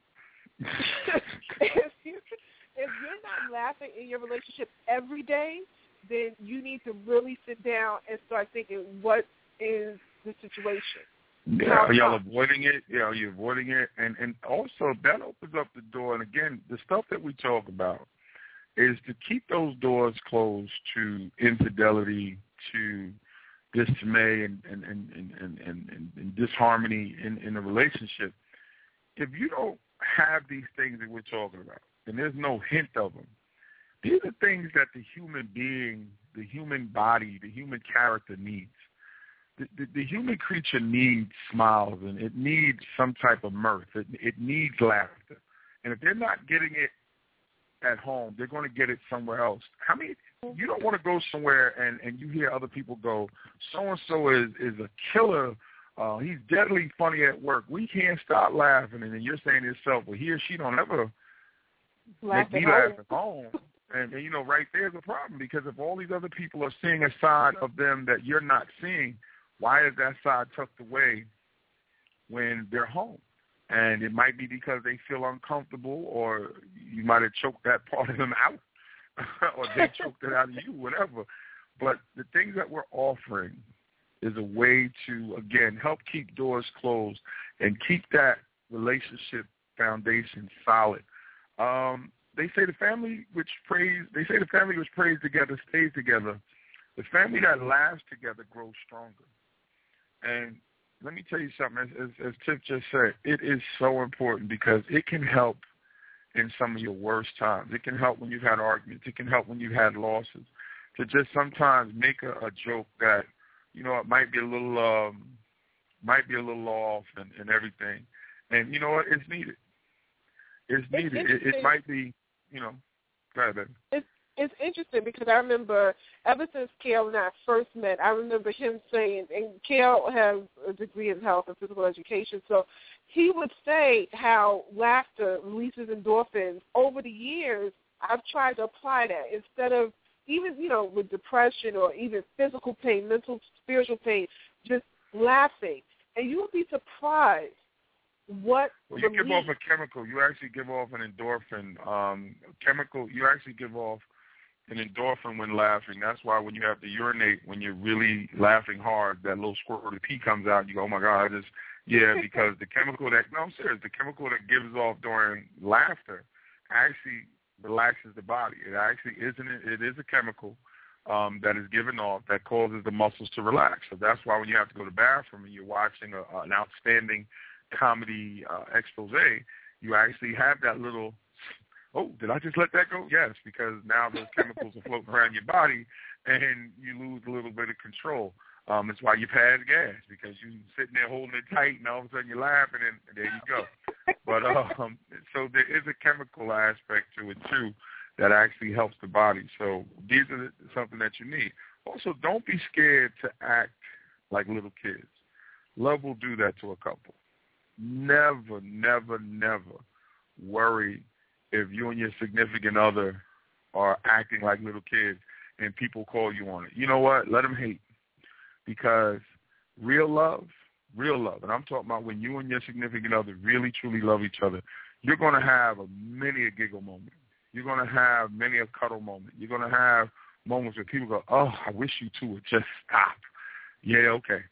If you're not laughing in your relationship every day, then you need to really sit down and start thinking, what is the situation? Yeah, y'all avoiding it. Yeah, you're avoiding it. And also that opens up the door. And, again, the stuff that we talk about is to keep those doors closed to infidelity, to dismay and disharmony in a relationship. If you don't have these things that we're talking about, and there's no hint of them, these are things that the human being, the human body, the human character needs. The human creature needs smiles, and it needs some type of mirth. It needs laughter. And if they're not getting it at home, they're going to get it somewhere else. You don't want to go somewhere and you hear other people go, so-and-so is a killer. He's deadly funny at work. We can't stop laughing. And then you're saying to yourself, well, he or she don't ever make me laugh at home. And, right there's a problem, because if all these other people are seeing a side of them that you're not seeing, why is that side tucked away when they're home? And it might be because they feel uncomfortable, or you might have choked that part of them out, or they choked it out of you, whatever. But the things that we're offering is a way to, again, help keep doors closed and keep that relationship foundation solid. They say the family which prays together stays together. The family that laughs together grows stronger. And let me tell you something, as Tiff just said, it is so important, because it can help in some of your worst times. It can help when you've had arguments. It can help when you've had losses, to just sometimes make a joke that, it might be a little off and everything. And you know what? It's needed. It's needed. It might be, go ahead, baby. It's interesting, because I remember ever since Kale and I first met, I remember him saying, and Kale has a degree in health and physical education, so he would say how laughter releases endorphins. Over the years, I've tried to apply that instead of even, with depression or even physical pain, mental, spiritual pain, just laughing. And you would be surprised what you give off a chemical. You actually give off an endorphin chemical. You actually give off an endorphin when laughing. That's why when you have to urinate, when you're really laughing hard, that little squirt of pee comes out. You go, oh my God, because the chemical I'm serious, the chemical that gives off during laughter actually relaxes the body. It is a chemical that is given off that causes the muscles to relax. So that's why when you have to go to the bathroom and you're watching an outstanding comedy expose, you actually have that little, oh, did I just let that go? Yes, because now those chemicals are floating around your body and you lose a little bit of control. It's why you pass gas, because you're sitting there holding it tight and all of a sudden you're laughing and there you go. But so there is a chemical aspect to it too that actually helps the body. So these are something that you need. Also, don't be scared to act like little kids. Love will do that to a couple. Never, never, never worry if you and your significant other are acting like little kids and people call you on it. You know what? Let them hate. Because real love, and I'm talking about when you and your significant other really, truly love each other, you're going to have many a giggle moment. You're going to have many a cuddle moment. You're going to have moments where people go, oh, I wish you two would just stop. Yeah, okay.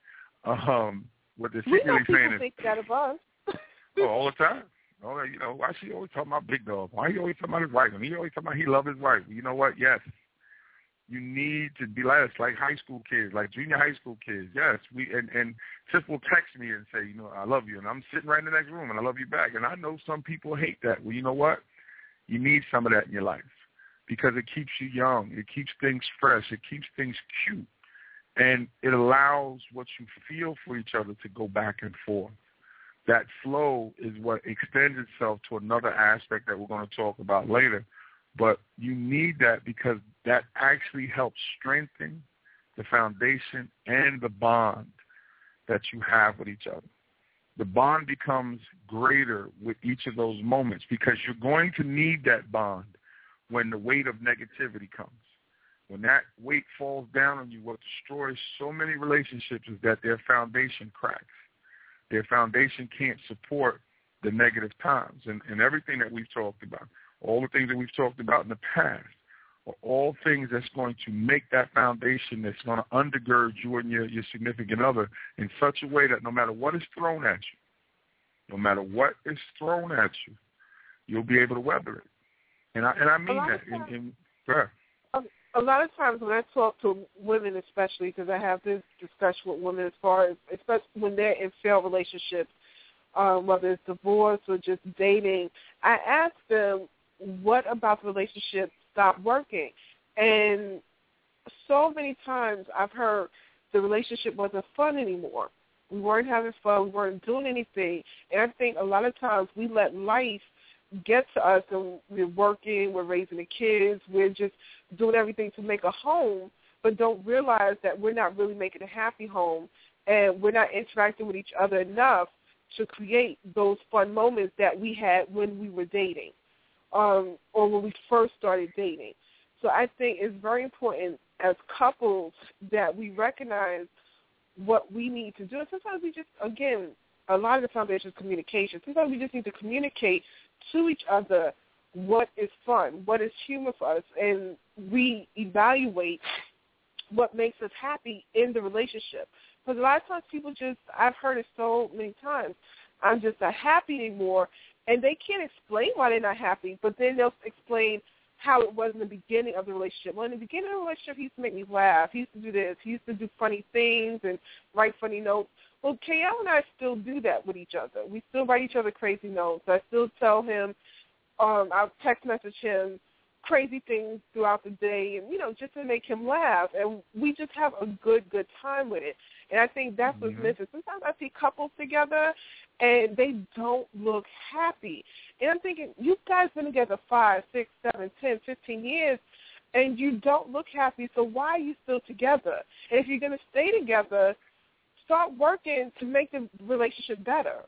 What they're secretly saying is, think that of us. all the time. Why she always talking about Big Dog? Why he always talking about his wife? And he always talking about he love his wife. You know what? Yes. You need to be like high school kids, like junior high school kids. Yes, and Tiff will text me and say, I love you, and I'm sitting right in the next room, and I love you back. And I know some people hate that. Well, you know what? You need some of that in your life, because it keeps you young. It keeps things fresh. It keeps things cute, and it allows what you feel for each other to go back and forth. That flow is what extends itself to another aspect that we're going to talk about later. But you need that, because that actually helps strengthen the foundation and the bond that you have with each other. The bond becomes greater with each of those moments, because you're going to need that bond when the weight of negativity comes. When that weight falls down on you, what destroys so many relationships is that their foundation cracks. Their foundation can't support the negative times. And everything that we've talked about, all the things that we've talked about in the past, are all things that's going to make that foundation that's going to undergird you and your significant other in such a way that no matter what is thrown at you, you'll be able to weather it. And I mean that. A lot of times when I talk to women, especially because I have this discussion with women as far as, especially when they're in failed relationships, whether it's divorce or just dating, I ask them, what about the relationship stopped working? And so many times I've heard the relationship wasn't fun anymore. We weren't having fun. We weren't doing anything. And I think a lot of times we let life get to us, and we're working, we're raising the kids, we're just doing everything to make a home, but don't realize that we're not really making a happy home, and we're not interacting with each other enough to create those fun moments that we had when we were dating, or when we first started dating. So I think it's very important as couples that we recognize what we need to do. And sometimes we just, again, a lot of the foundation is communication. Sometimes we just need to communicate to each other what is fun, what is humor for us, and we evaluate what makes us happy in the relationship. Because a lot of times people just, I've heard it so many times, I'm just not happy anymore, and they can't explain why they're not happy, but then they'll explain how it was in the beginning of the relationship. Well, in the beginning of the relationship, he used to make me laugh. He used to do this. He used to do funny things and write funny notes. Well, KL and I still do that with each other. We still write each other crazy notes. I still tell him, I'll text message him crazy things throughout the day, and, just to make him laugh. And we just have a good time with it. And I think that's what's missing. Sometimes I see couples together, and they don't look happy. And I'm thinking, you guys been together 5, 6, 7, 10, 15 years, and you don't look happy, so why are you still together? And if you're going to stay together, start working to make the relationship better.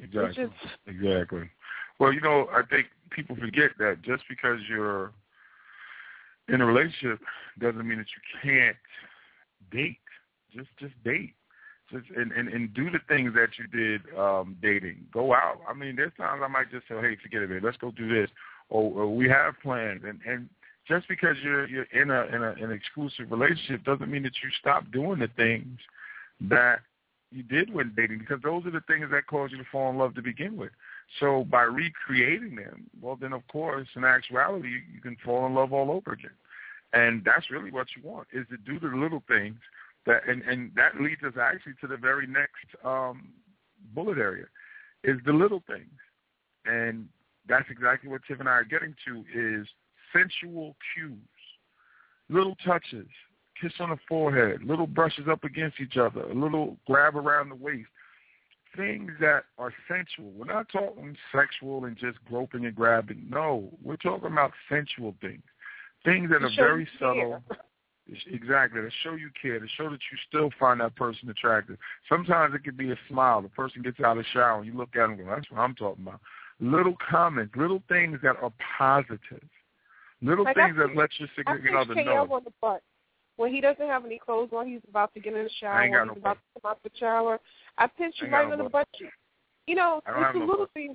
Exactly. Well, I think people forget that just because you're in a relationship doesn't mean that you can't date. Just date. And do the things that you did dating. Go out. I mean, there's times I might just say, hey, forget it, man. Let's go do this. Or we have plans. And just because you're in an exclusive relationship doesn't mean that you stop doing the things that you did when dating, because those are the things that caused you to fall in love to begin with. So by recreating them, well, then, of course, in actuality, you can fall in love all over again. And that's really what you want, is to do the little things. And that leads us actually to the very next bullet area, is the little things. And that's exactly what Tiff and I are getting to, is sensual cues, little touches, kiss on the forehead, little brushes up against each other, a little grab around the waist, things that are sensual. We're not talking sexual and just groping and grabbing. No, we're talking about sensual things that are very subtle. Exactly, to show you care, to show that you still find that person attractive. Sometimes it could be a smile. The person gets out of the shower, and you look at them and go, that's what I'm talking about. Little comments, little things that are positive, little things that let your significant other know. On the butt. When he doesn't have any clothes on, he's about to get in the shower, he's about to come out the shower, I pinch you right on the butt cheek. It's the little things.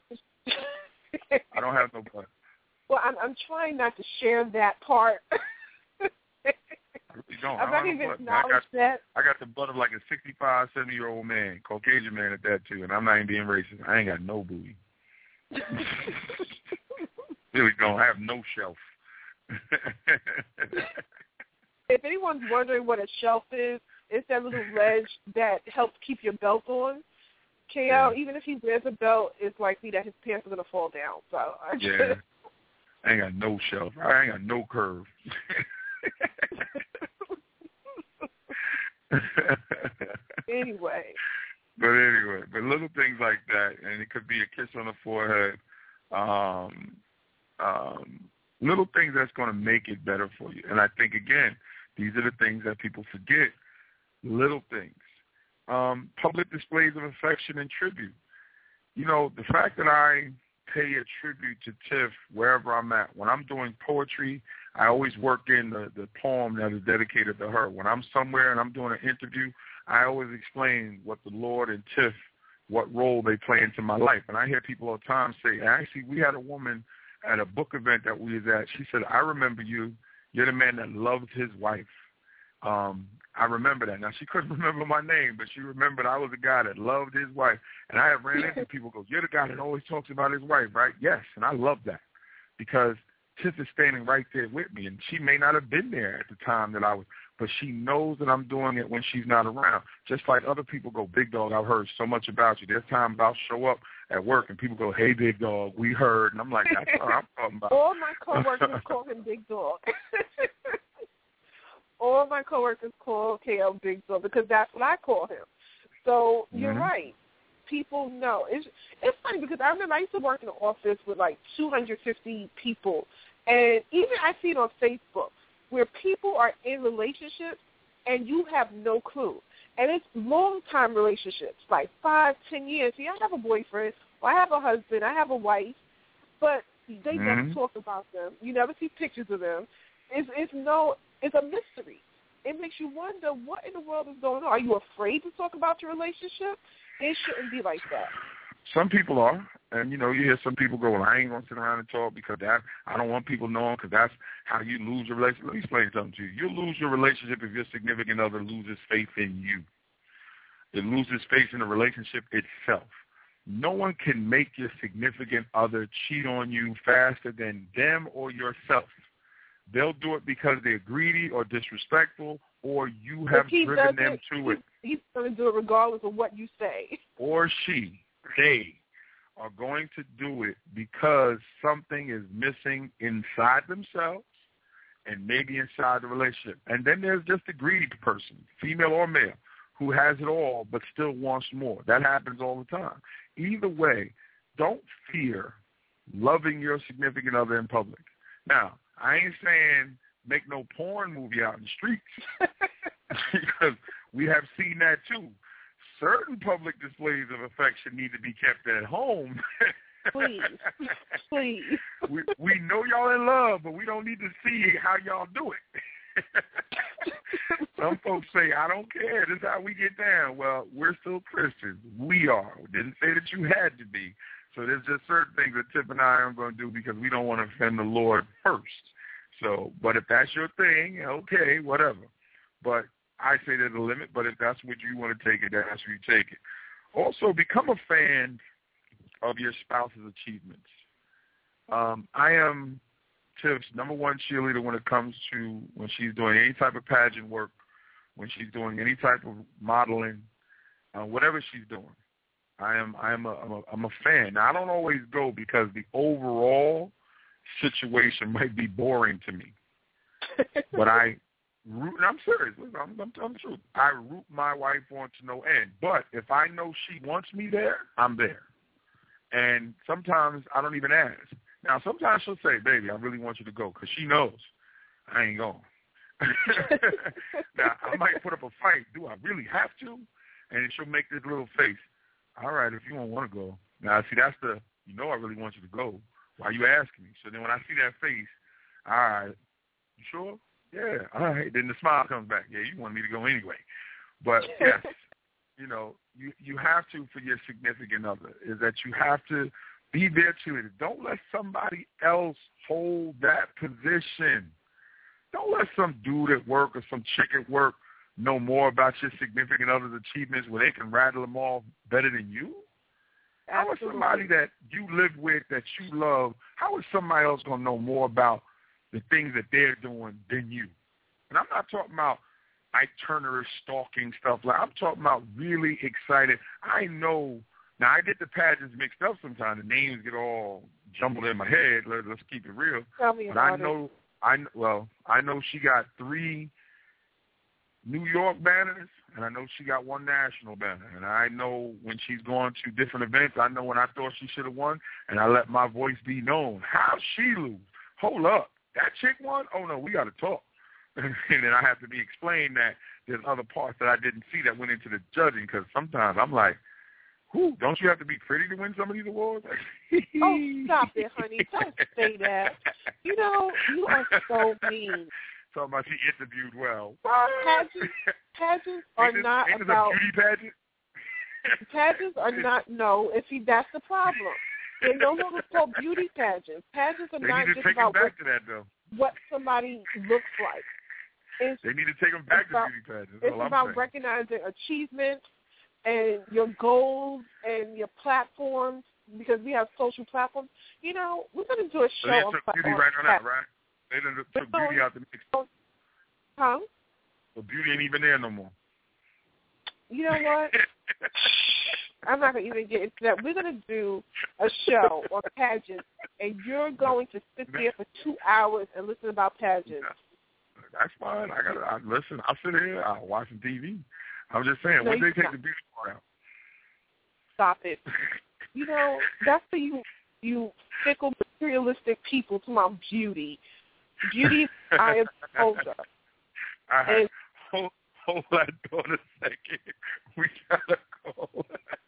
I don't have no butt. Well, I'm trying not to share that part. I really don't. I'm not even acknowledge that. I got the butt of like a 65, 70-year-old man, Caucasian man at that, too, and I'm not even being racist. I ain't got no booty. Really don't. I have no shelf. If anyone's wondering what a shelf is, it's that little ledge that helps keep your belt on. KL, even if he wears a belt, it's likely that his pants are going to fall down. So I ain't got no shelf. I ain't got no curve. Anyway, but little things like that, and it could be a kiss on the forehead, little things that's going to make it better for you. And I think, again, these are the things that people forget, little things. Public displays of affection and tribute. The fact that I pay a tribute to Tiff wherever I'm at. When I'm doing poetry, I always work in the poem that is dedicated to her. When I'm somewhere and I'm doing an interview, I always explain what the Lord and Tiff what role they play into my life. And I hear people all the time say, actually, we had a woman at a book event that we was at. She said, I remember you. You're the man that loves his wife. I remember that. Now, she couldn't remember my name, but she remembered I was the guy that loved his wife. And I have ran into people who go, you're the guy that always talks about his wife, right? Yes, and I love that because Tiff is standing right there with me, and she may not have been there at the time that I was, but she knows that I'm doing it when she's not around. Just like other people go, Big Dog, I've heard so much about you. There's times I'll show up at work and people go, hey, Big Dog, we heard. And I'm like, that's what I'm talking about. All my coworkers call him Big Dog. All my coworkers call KL Big Dog because that's what I call him. So you're right. People know. It's funny because I remember I used to work in an office with like 250 people, and even I see it on Facebook where people are in relationships and you have no clue. And it's long-time relationships, like 5, 10 years. See, I have a boyfriend, or I have a husband, I have a wife, but they never talk about them. You never see pictures of them. It's a mystery. It makes you wonder what in the world is going on. Are you afraid to talk about your relationship? It shouldn't be like that. Some people are, and you hear some people go, well, I ain't going to sit around and talk because I don't want people knowing because that's how you lose your relationship. Let me explain something to you. You'll lose your relationship if your significant other loses faith in you. It loses faith in the relationship itself. No one can make your significant other cheat on you faster than them or yourself. They'll do it because they're greedy or disrespectful, or you have driven them to it. He's going to do it regardless of what you say. Or they are going to do it because something is missing inside themselves and maybe inside the relationship. And then there's just the greedy person, female or male, who has it all but still wants more. That happens all the time. Either way, don't fear loving your significant other in public. Now, I ain't saying make no porn movie out in the streets because we have seen that too. Certain public displays of affection need to be kept at home. Please. We know y'all in love, but we don't need to see how y'all do it. Some folks say, I don't care. This is how we get down. Well, we're still Christians. We are. We didn't say that you had to be. So there's just certain things that Tip and I aren't going to do because we don't want to offend the Lord first. So, but if that's your thing, okay, whatever. But I say there's a limit, but if that's what you want to take it, that's where you take it. Also, become a fan of your spouse's achievements. I am Tiff's number one cheerleader when it comes to when she's doing any type of pageant work, when she's doing any type of modeling, whatever she's doing. I'm a fan. Now, I don't always go because the overall situation might be boring to me, but I root. And I'm serious. I'm telling the truth. I root my wife on to no end. But if I know she wants me there, I'm there. And sometimes I don't even ask. Now, sometimes she'll say, baby, I really want you to go, because she knows I ain't going. Now, I might put up a fight. Do I really have to? And she'll make this little face. All right, if you don't want to go. Now, see, that's I really want you to go. Why are you asking me? So then when I see that face, all right, you sure? Yeah, all right. Then the smile comes back. Yeah, you want me to go anyway. But, yes, you have to, for your significant other, is that you have to be there to. Don't let somebody else hold that position. Don't let some dude at work or some chick at work know more about your significant other's achievements where they can rattle them off better than you. How is somebody that you live with, that you love, how is somebody else going to know more about the things that they're doing than you? And I'm not talking about Ike Turner stalking stuff. I'm talking about really excited. I know. Now, I get the pageants mixed up sometimes. The names get all jumbled in my head. Let's keep it real. Tell me about it. I know she got 3 New York banners, and I know she got 1 national banner. And I know when she's going to different events, I know when I thought she should have won, and I let my voice be known. How'd she lose? Hold up. That chick won? Oh, no, we got to talk. And then I have to be explained that there's other parts that I didn't see that went into the judging, because sometimes I'm like, who? Don't you have to be pretty to win some of these awards? Oh, stop it, honey. Don't say that. You are so mean. Talking about she interviewed well. Pageants are not about... Is this a beauty pageant? Pageants are not, no, and see, that's the problem. They're no longer called beauty pageants. Pageants are not just about what somebody looks like. They need to take them back to beauty pageants. It's about recognizing achievements and your goals and your platforms, because we have social platforms. You know, we're going to do a show on beauty right on that, right? They done took beauty out the mix. Huh? So beauty ain't even there no more. You know what? I'm not going to even get into that. We're going to do a show on pageants, and you're going to sit there for 2 hours and listen about pageants. That's fine. Listen, I'll sit here, I'll watch some TV. I'm just saying, when they take the beauty part out. Stop it. You know, that's for you fickle, materialistic people to my beauty. Beauty is eye of the beholder. Hold that on a second. We got a call.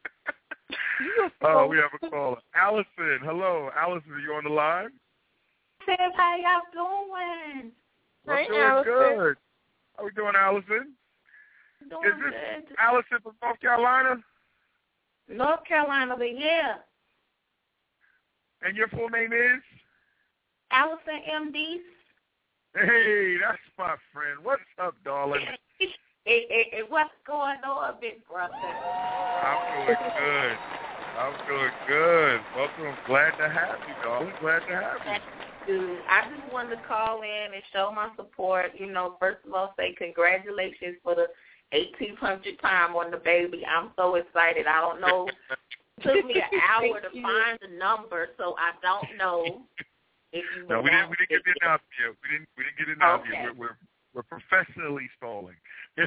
We have a caller. Allison, hello. Allison, are you on the line? Hey, how y'all doing? We're doing good. How we doing, Allison? Is this good. Allison from North Carolina? North Carolina, but yeah. And your full name is? Allison M.D. Hey, that's my friend. What's up, darling? What's going on, big brother? I'm doing good. Welcome. Glad to have you, darling. Glad to have you. I just wanted to call in and show my support. You know, first of all, say congratulations for the 1800th time on the baby. I'm so excited. I don't know. It took me an hour to find the number, so I don't know if you. No, we didn't get it announced yet. We didn't get it announced yet. We're professionally stalling.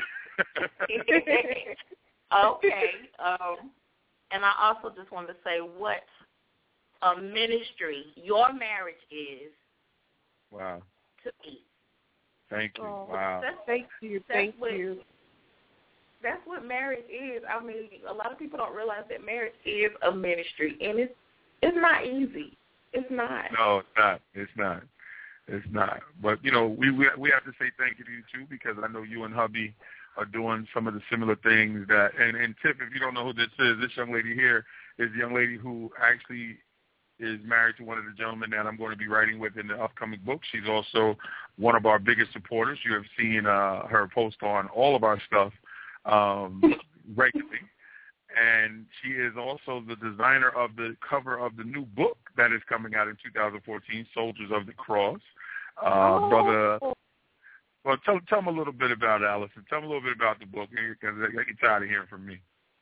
Okay. And I also just wanted to say what a ministry your marriage is. Wow. To me. Thank you. Wow. Thank you. That's what marriage is. I mean, a lot of people don't realize that marriage is a ministry, and it's not easy. It's not. No, it's not. But, you know, we have to say thank you to you, too, because I know you and hubby are doing some of the similar things that, and Tiff, if you don't know who this is, this young lady here is the young lady who actually is married to one of the gentlemen that I'm going to be writing with in the upcoming book. She's also one of our biggest supporters. You have seen her post on all of our stuff regularly. And she is also the designer of the cover of the new book that is coming out in 2014, Soldiers of the Cross. Brother, well, tell them a little bit about Allison. Tell them a little bit about the book, because I get tired of hearing from me.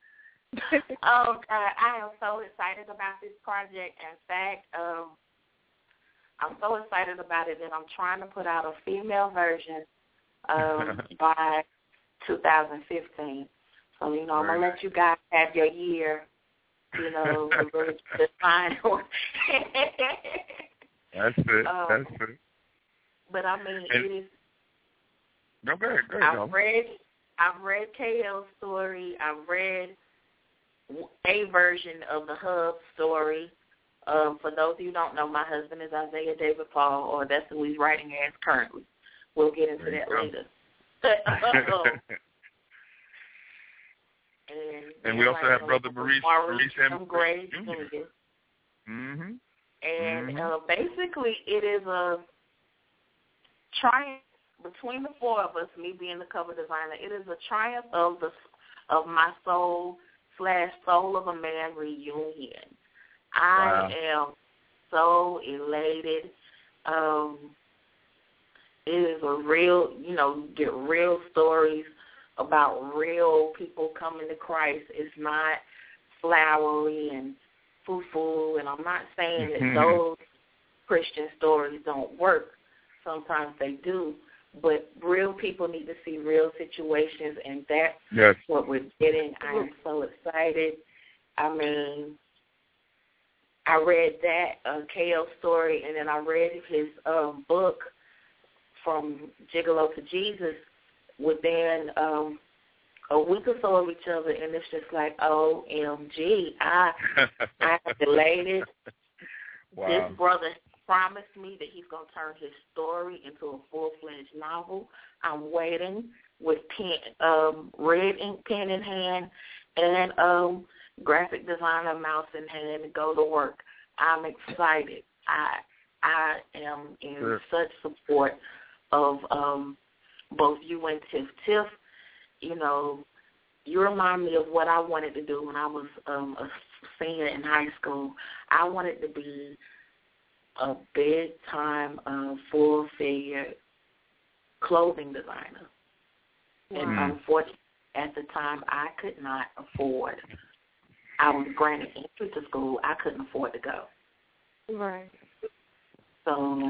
I am so excited about this project. In fact, I'm so excited about it that I'm trying to put out a female version by 2015. So, you know, I'm going to let you guys have your year, you know, to really define. That's it. But, I mean, it is. No, go ahead. I've read KL's story. I've read a version of the Hub story. For those of you who don't know, my husband is Isaiah David Paul, or that's who he's writing as currently. We'll get into that later. And we also have Brother Maurice M. Gray Jr. Mm-hmm. And basically it is a triumph between the four of us, me being the cover designer. It is a triumph of my soul / Soul of a Man reunion. I am so elated. It is a real, you know, get real stories about real people coming to Christ. It's not flowery and foo-foo, and I'm not saying that those Christian stories don't work. Sometimes they do, but real people need to see real situations, and that's what we're getting. I am so excited. I mean, I read that KL story, and then I read his book, From Gigolo to Jesus, within a week or so of each other, and it's just like, OMG, I'm elated. Wow. This brother promised me that he's going to turn his story into a full-fledged novel. I'm waiting with red ink pen in hand, and graphic designer mouse in hand to go to work. I'm excited. I am in such support of both you and Tiff. Tiff, you know, you remind me of what I wanted to do when I was a senior in high school. I wanted to be a big-time, full-figure clothing designer. And unfortunately, at the time, I could not afford. I was granted entry to school. I couldn't afford to go. Right. So,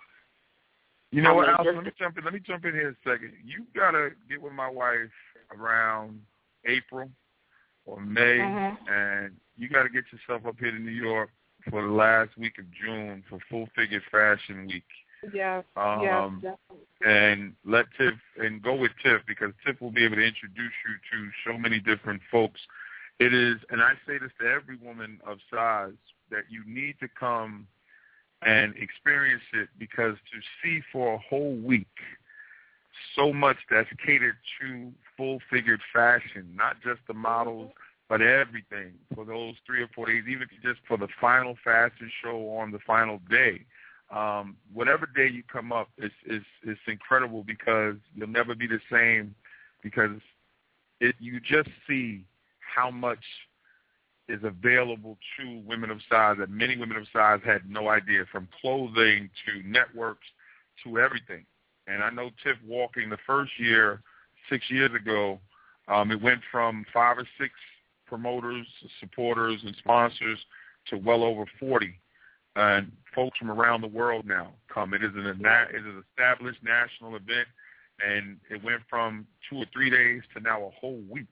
you know what, Alice, let me jump in here a second. You got to get with my wife around April or May, and you got to get yourself up here to New York for the last week of June for Full Figure Fashion Week. Yes, definitely. And let Tiff, and go with Tiff, because Tiff will be able to introduce you to so many different folks. It is, and I say this to every woman of size, that you need to come and experience it, because to see for a whole week so much that's catered to full-figured fashion, not just the models, but everything for those 3 or 4 days, even if just for the final fashion show on the final day. Whatever day you come up, it's incredible, because you'll never be the same, because you just see how much is available to women of size that many women of size had no idea, from clothing to networks to everything. And I know Tiff walking the first year, 6 years ago, it went from 5 or 6 promoters, supporters, and sponsors to well over 40. And folks from around the world now come. It is an established national event, and it went from 2 or 3 days to now a whole week.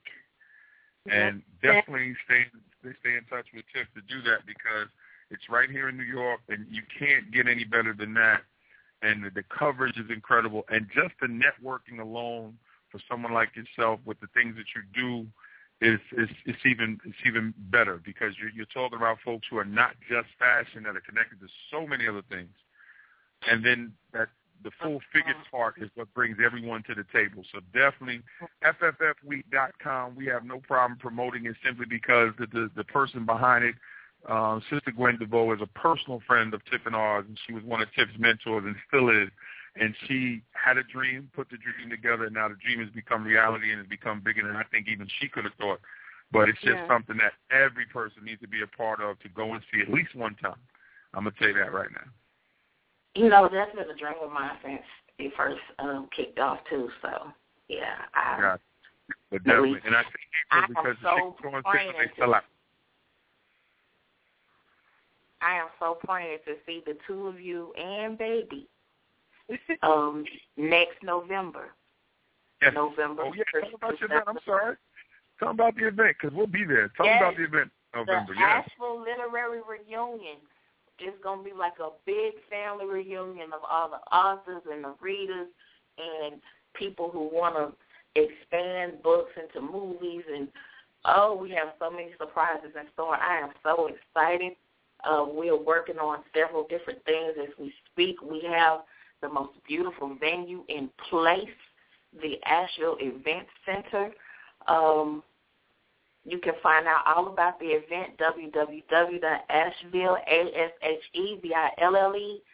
And definitely stay in touch with Tiff to do that, because it's right here in New York, and you can't get any better than that. And the coverage is incredible, and just the networking alone for someone like yourself with the things that you do it's even better, because you're talking about folks who are not just fashion, that are connected to so many other things. And then that the full figure part is what brings everyone to the table. So definitely FFFweek.com. We have no problem promoting it, simply because the person behind it, Sister Gwen DeVoe, is a personal friend of Tiff and ours, and she was one of Tiff's mentors and still is. And she had a dream, put the dream together, and now the dream has become reality and has become bigger than I think even she could have thought. But it's just something that every person needs to be a part of, to go and see at least one time. I'm going to tell you that right now. You know, that's been a dream of mine since it first kicked off, too. So, yeah. But definitely. And I think because the chicks go on sale, they sell out. I am so praying to see the two of you and baby next November. Yes. November. Oh, yeah. Tell me about your event. I'm sorry. Tell me about the event, because we'll be there. Tell me about the event November. The Asheville Literary Reunion is going to be like a big family reunion of all the authors and the readers and people who want to expand books into movies. And, we have so many surprises in store. I am so excited. We are working on several different things as we speak. We have the most beautiful venue in place, the Asheville Event Center. You can find out all about the event, www.asheville, ASHEVILLE,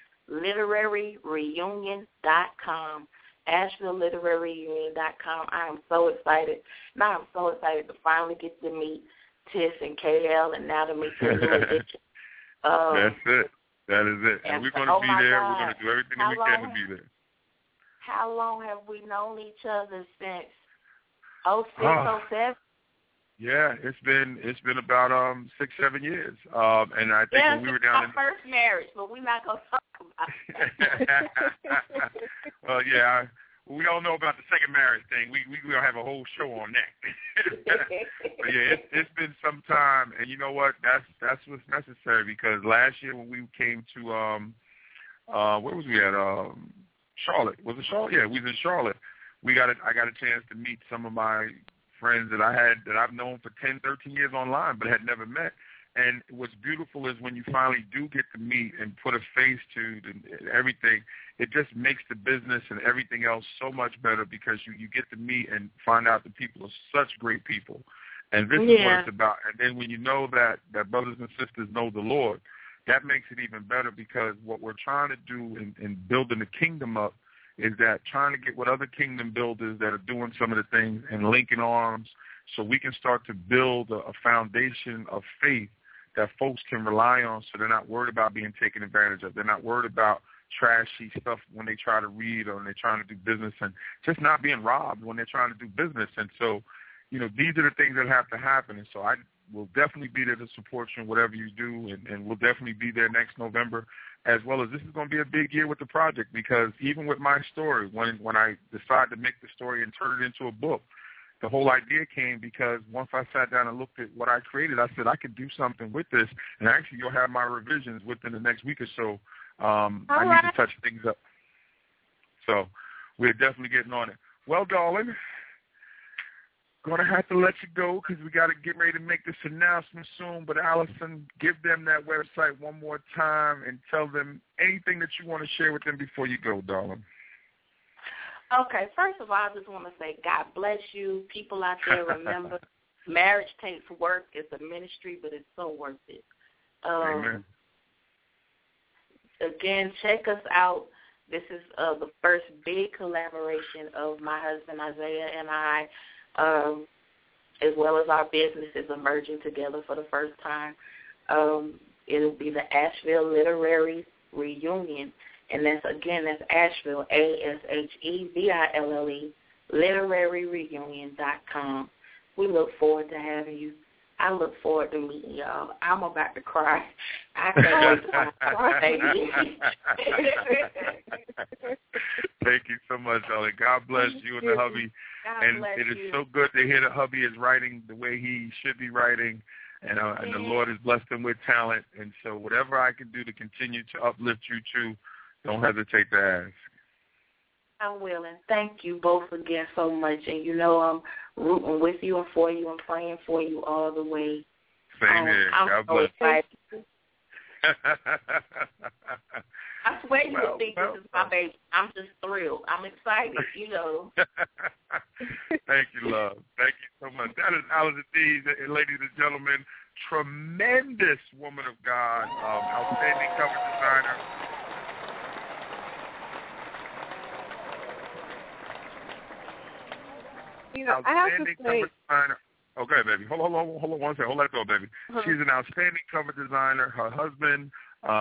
literaryreunion.com, AshevilleLiteraryReunion.com. I am so excited. Now I'm so excited to finally get to meet Tiff and KL, and now to meet the new edition. That's it. That is it. And we're going to be there. God. We're going to do everything we can to be there. How long have we known each other since 06, 07? Yeah, it's been about 6-7 years. And I think when we were down in my first marriage, but we're not going to talk about it. Well, yeah, we all know about the second marriage thing. We're going to have a whole show on that. But yeah, it's been some time, and you know what? That's what's necessary, because last year when we came to where was we at? Charlotte. Was it Charlotte? Yeah, we was in Charlotte. I got a chance to meet some of my friends that I've known for 10, 13 years online, but had never met. And what's beautiful is when you finally do get to meet and put a face to everything, it just makes the business and everything else so much better, because you get to meet and find out that people are such great people. And this is what it's about. And then when you know that brothers and sisters know the Lord, that makes it even better, because what we're trying to do in building the kingdom up is that trying to get with other kingdom builders that are doing some of the things and linking arms so we can start to build a foundation of faith that folks can rely on, so they're not worried about being taken advantage of. They're not worried about trashy stuff when they try to read or when they're trying to do business, and just not being robbed when they're trying to do business. And so, these are the things that have to happen. And so I will definitely be there to support you in whatever you do, and we'll definitely be there next November, as well as this is going to be a big year with the project, because even with my story, when I decided to make the story and turn it into a book, the whole idea came because once I sat down and looked at what I created, I said I could do something with this, and actually you'll have my revisions within the next week or so. I need to touch things up. So we're definitely getting on it. Well, darling, going to have to let you go because we got to get ready to make this announcement soon. But, Allison, give them that website one more time and tell them anything that you want to share with them before you go, darling. Okay, first of all, I just want to say God bless you. People out there, remember, marriage takes work. It's a ministry, but it's so worth it. Amen. Again, check us out. This is the first big collaboration of my husband, Isaiah, and I, as well as our businesses emerging together for the first time. It'll be the Asheville Literary Reunion. And that's Asheville, ASHEVILLE, literaryreunion.com. We look forward to having you. I look forward to meeting y'all. I'm about to cry. I can't wait to cry, baby. Thank you so much, darling. God bless you and the hubby. It is so good to hear the hubby is writing the way he should be writing. And the Lord has blessed him with talent. And so whatever I can do to continue to uplift you too, don't hesitate to ask. I'm willing. Thank you both again so much. And I'm rooting with you and for you and praying for you all the way. Same here. God bless. I swear you would think this is my baby. I'm just thrilled. I'm excited, Thank you, love. Thank you so much. That is Allison Dees, ladies and gentlemen, tremendous woman of God, outstanding cover designer. I have to say. Okay, baby. Hold on 1 second. Hold that go, baby. She's an outstanding cover designer. Her husband,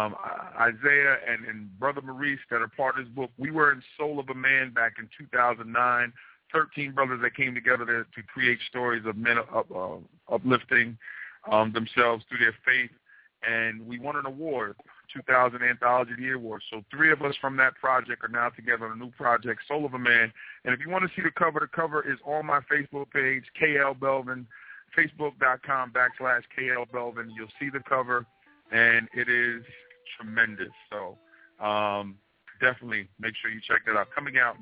Isaiah, and brother Maurice, that are part of this book. We were in Soul of a Man back in 2009. 13 brothers that came together to create stories of men uplifting themselves through their faith. And we won an award, 2000 Anthology of the Year Award. So 3 of us from that project are now together on a new project, Soul of a Man. And if you want to see the cover is on my Facebook page, KL Belvin, facebook.com/KL Belvin. You'll see the cover, and it is tremendous. So definitely make sure you check that out. Coming out in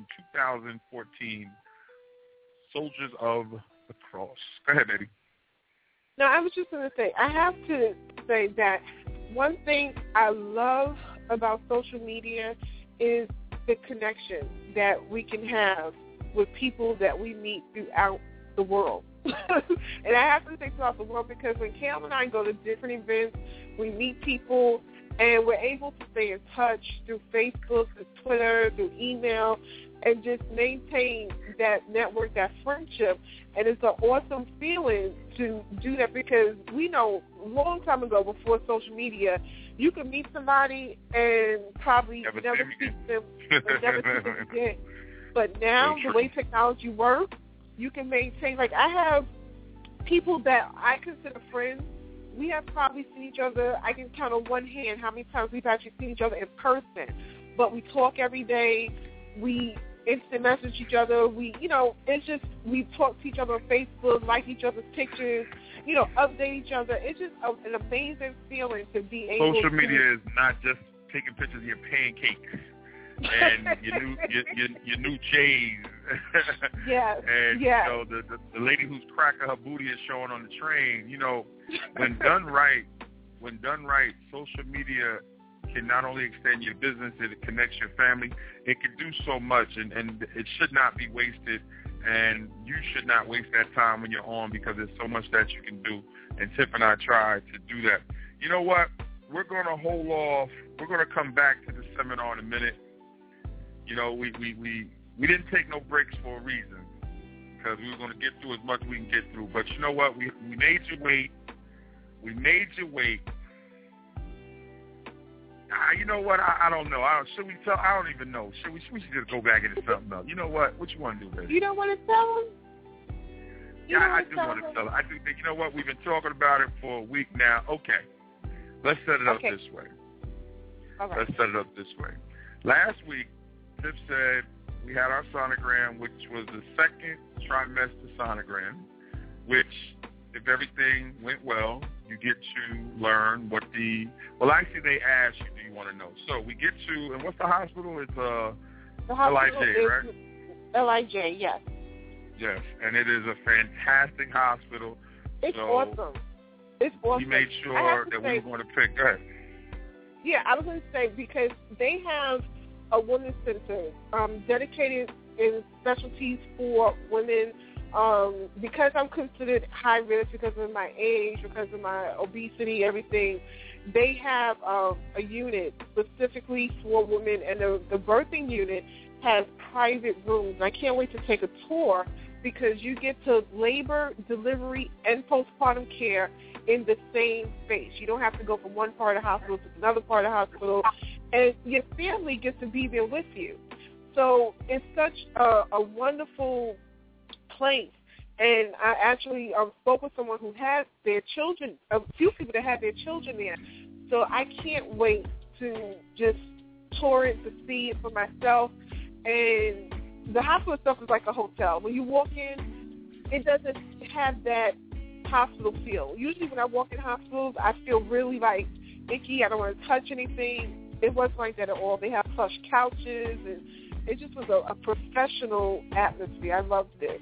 2014, Soldiers of the Cross. Go ahead, baby. No, I was just going to say, I have to say that one thing I love about social media is the connection that we can have with people that we meet throughout the world. And I have to say throughout the world because when Cam and I go to different events, we meet people, and we're able to stay in touch through Facebook, through Twitter, through email, and just maintain that network, that friendship. And it's an awesome feeling to do that because we know a long time ago before social media, you could meet somebody and probably never speak to them or never see them again. But now the way technology works, you can maintain. Like I have people that I consider friends. We have probably seen each other, I can count on one hand how many times we've actually seen each other in person. But we talk every day. We instant message each other. It's just we talk to each other on Facebook, like each other's pictures, update each other. It's just an amazing feeling to be able to. Social media is not just taking pictures of your pancakes and your new J's. Yes. And the lady who's cracking her booty is showing on the train. When done right, social media can not only extend your business, it connects your family. It can do so much, and it should not be wasted, and you should not waste that time when you're on because there's so much that you can do, and Tiff and I try to do that. You know what? We're going to hold off. We're going to come back to the seminar in a minute. You know, we didn't take no breaks for a reason because we were going to get through as much as we can get through. But you know what? We made you wait. We made you wait. You know what? I don't know. Should we tell? I don't even know. We should just go back into something else. You know what? What you want to do, baby? You don't want to tell them? Yeah, I do want to tell them. I do think, you know what? We've been talking about it for a week now. Okay. Let's set it up this way. All right. Let's set it up this way. Last week, Tiff said we had our sonogram, which was the second trimester sonogram, which, if everything went well, you get to learn what actually they ask you, do you want to know? So we get to, and what's the hospital? It's the hospital LIJ, right? LIJ, yes. Yes, and it is a fantastic hospital. It's awesome. It's awesome. He made sure that we were going to pick. Go ahead. Yeah, I was going to say, because they have a women's center dedicated in specialties for women. Because I'm considered high risk because of my age, because of my obesity, everything, they have a unit specifically for women, and the birthing unit has private rooms. I can't wait to take a tour because you get to labor, delivery, and postpartum care in the same space. You don't have to go from one part of the hospital to another part of the hospital, and your family gets to be there with you. So it's such a wonderful place. And I actually spoke with someone who had their children, a few people that had their children there. So I can't wait to just tour it, to see it for myself. And the hospital itself is like a hotel. When you walk in, it doesn't have that hospital feel. Usually when I walk in hospitals, I feel really like icky. I don't want to touch anything. It wasn't like that at all. They have plush couches, and it just was a professional atmosphere. I loved it.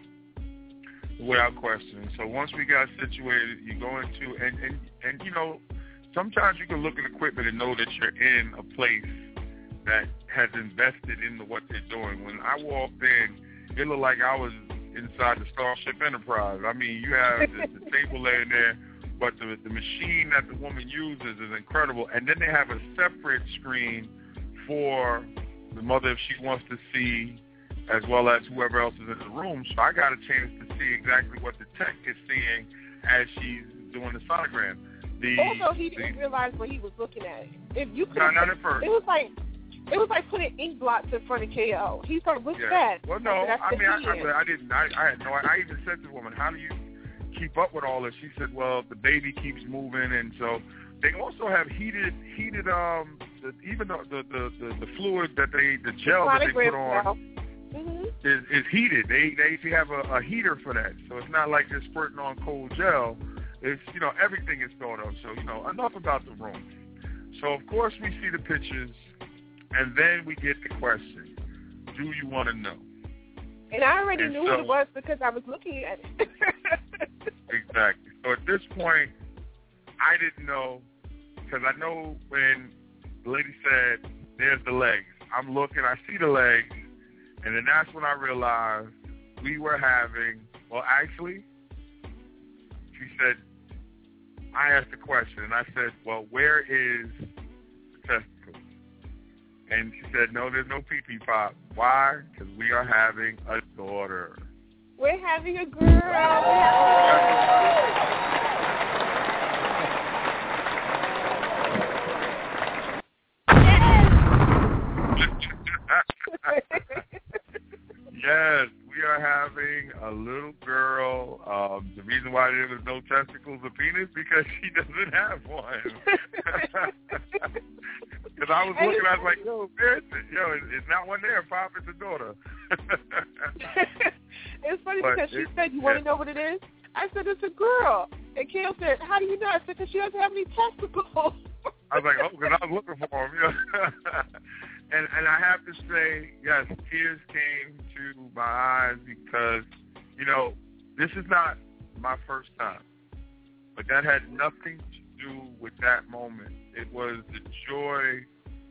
Without question. So once we got situated, you go into, and you know, sometimes you can look at equipment and know that you're in a place that has invested into what they're doing. When I walked in, it looked like I was inside the Starship Enterprise. I mean, you have the table laying there, but the machine that the woman uses is incredible. And then they have a separate screen for the mother if she wants to see, as well as whoever else is in the room. So I got a chance to see exactly what the tech is seeing as she's doing the sonogram. Also, he didn't realize what he was looking at. If you could, not at first. It was like putting ink blots in front of KO. He's like, "What's that?" Well, no, I didn't. I even said to the woman, "How do you keep up with all this?" She said, "Well, the baby keeps moving, and so they also have heated. Even the fluid that the gel that they put on." Mm-hmm. Is heated. They actually have a heater for that, so it's not like they're squirting on cold gel. It's, you know, everything is thought of. So, you know, enough about the room. So of course we see the pictures, and then we get the question: do you want to know? And I already knew what it was because I was looking at it. Exactly. So at this point, I didn't know, because I know when the lady said, "There's the legs," I'm looking, I see the legs. And then that's when I realized we were having, well, actually, she said, I asked the question, and I said, well, where is the testicle? And she said, no, there's no pee-pee pop. Why? Because we are having a daughter. We're having a girl. Yes, we are having a little girl. The reason why there was no testicles or penis, because she doesn't have one. Because I was looking, I was like, yo, it's not one there, Pop, it's a daughter. It's funny because she said, you want to know what it is? I said, it's a girl. And Kale said, how do you know? I said, because she doesn't have any testicles. I was like, oh, because I was looking for them. And I have to say, yes, tears came to my eyes because, you know, this is not my first time. But that had nothing to do with that moment. It was the joy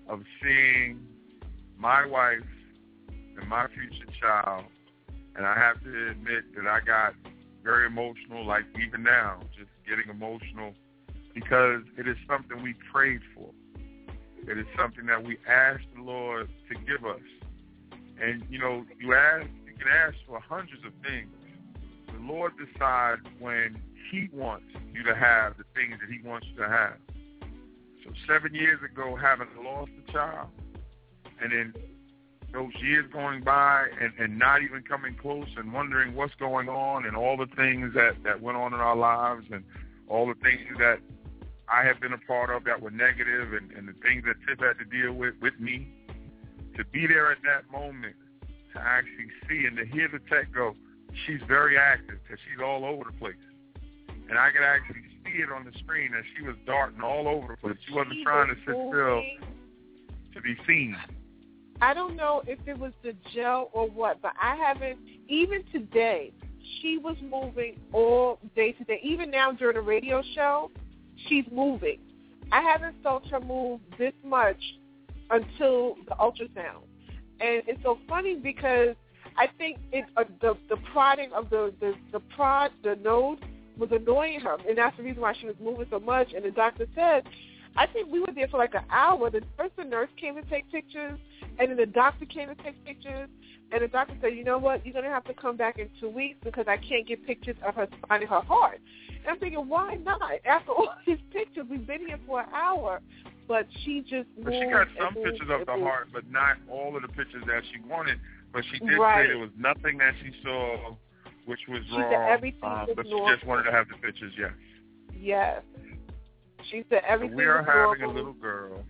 of seeing my wife and my future child, and I have to admit that I got very emotional, like even now, just getting emotional, because it is something we prayed for. It is something that we asked the Lord to give us. And, you know, you can ask for hundreds of things. The Lord decides when he wants you to have the things that he wants you to have. So 7 years ago, having lost a child, and then those years going by and not even coming close and wondering what's going on and all the things that went on in our lives and all the things that I have been a part of that were negative and the things that Tiff had to deal with me, to be there at that moment, to actually see and to hear the tech go, she's very active because she's all over the place. And I could actually see it on the screen that she was darting all over the place. She wasn't trying to sit still to be seen. I don't know if it was the gel or what, but I haven't, even today, she was moving all day today. Even now during the radio show, she's moving. I haven't felt her move this much until the ultrasound. And it's so funny because I think the prodding of the node was annoying her, and that's the reason why she was moving so much. And the doctor said, I think we were there for like an hour. First the nurse came to take pictures, and then the doctor came to take pictures, and the doctor said, you know what, you're going to have to come back in 2 weeks because I can't get pictures of her spine and her heart. And I'm thinking, why not? After all these pictures, we've been here for an hour. But she just moved. But she got some pictures of the heart, but not all of the pictures that she wanted. But she did say there was nothing that she saw which was wrong. She said everything was but normal. She just wanted to have the pictures, yes. Yes. She said everything was normal. So we are having a little girl.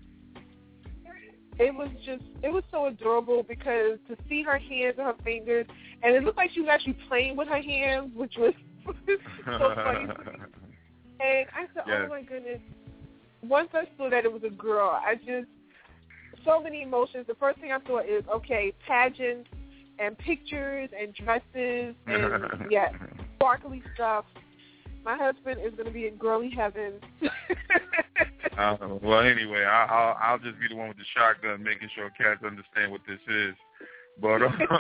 It was so adorable because to see her hands and her fingers, and it looked like she was actually playing with her hands, which was so funny. And I said, oh my goodness. Once I saw that it was a girl, so many emotions. The first thing I thought is, okay, pageants and pictures and dresses and, sparkly stuff. My husband is going to be in girly heaven. Well, anyway, I'll just be the one with the shotgun making sure cats understand what this is. But,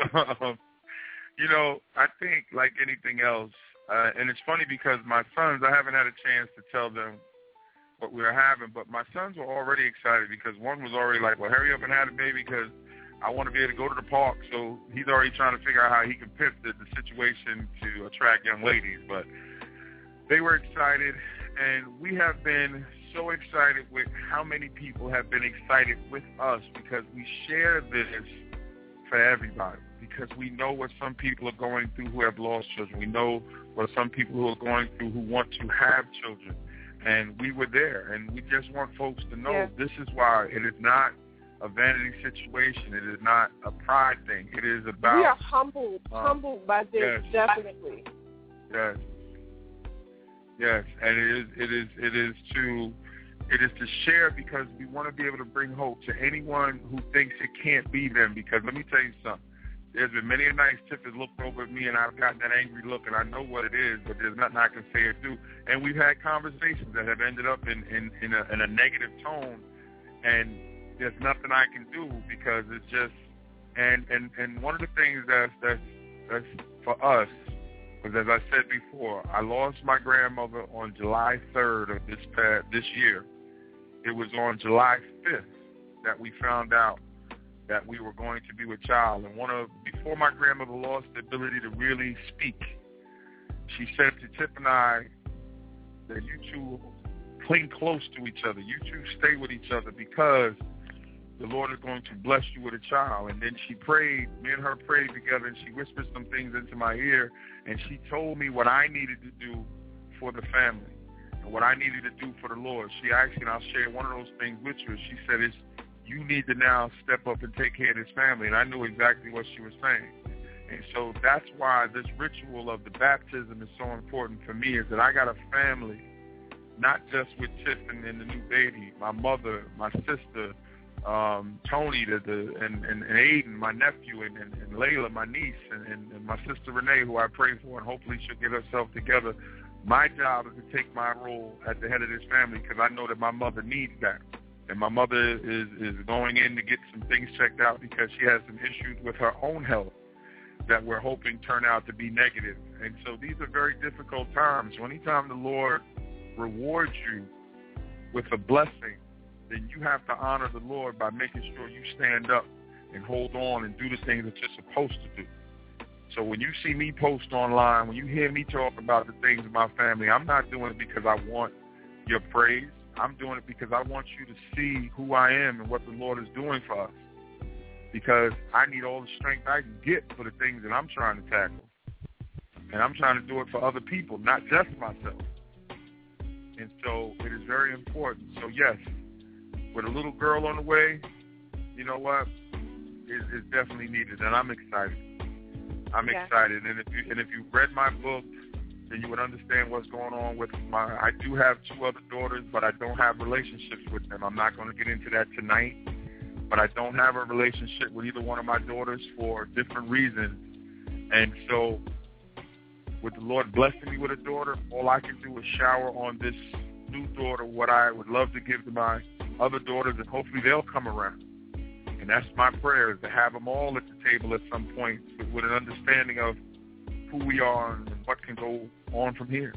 you know, I think like anything else, and it's funny because my sons, I haven't had a chance to tell them what we were having, but my sons were already excited because one was already like, well, hurry up and have the baby because I want to be able to go to the park. So he's already trying to figure out how he can pivot the situation to attract young ladies. But they were excited, and we have been so excited with how many people have been excited with us because we share this for everybody because we know what some people are going through who have lost children. We know what some people who are going through who want to have children. And we were there, and we just want folks to know this is why it is not a vanity situation. It is not a pride thing. It is about... We are humbled by this, definitely. Yes. Yes, and it is to share because we want to be able to bring hope to anyone who thinks it can't be them. Because let me tell you something. There's been many a nights Tiff has looked over at me and I've gotten that angry look and I know what it is, but there's nothing I can say or do. And we've had conversations that have ended up in a negative tone, and there's nothing I can do because it's just and one of the things that's for us was, as I said before, I lost my grandmother on July 3rd of this year. It was on July 5th that we found out that we were going to be with child. And before my grandmother lost the ability to really speak, she said to Tiff and I that you two cling close to each other. You two stay with each other because the Lord is going to bless you with a child. And then she prayed, me and her prayed together, and she whispered some things into my ear, and she told me what I needed to do for the family and what I needed to do for the Lord. She actually, and I'll share one of those things with you, she said, you need to now step up and take care of this family. And I knew exactly what she was saying. And so that's why this ritual of the baptism is so important for me, is that I got a family, not just with Tiff and the new baby, my mother, my sister, Tony, and Aiden, my nephew, and Layla, my niece, and my sister Renee, who I pray for, and hopefully she'll get herself together. My job is to take my role at the head of this family because I know that my mother needs that. And my mother is going in to get some things checked out because she has some issues with her own health that we're hoping turn out to be negative. And so these are very difficult times. So anytime the Lord rewards you with a blessing, then you have to honor the Lord by making sure you stand up and hold on and do the things that you're supposed to do. So when you see me post online, when you hear me talk about the things of my family, I'm not doing it because I want your praise. I'm doing it because I want you to see who I am and what the Lord is doing for us. Because I need all the strength I can get for the things that I'm trying to tackle. And I'm trying to do it for other people, not just myself. And so it is very important. So yes, with a little girl on the way, you know what? It's definitely needed, and I'm excited. I'm excited. And if you read my book, then you would understand what's going on with I do have 2 other daughters, but I don't have relationships with them. I'm not going to get into that tonight. But I don't have a relationship with either one of my daughters for different reasons. And so with the Lord blessing me with a daughter, all I can do is shower on this new daughter what I would love to give to my other daughters, and hopefully they'll come around. And that's my prayer, is to have them all at the table at some point with an understanding of who we are and what can go on from here.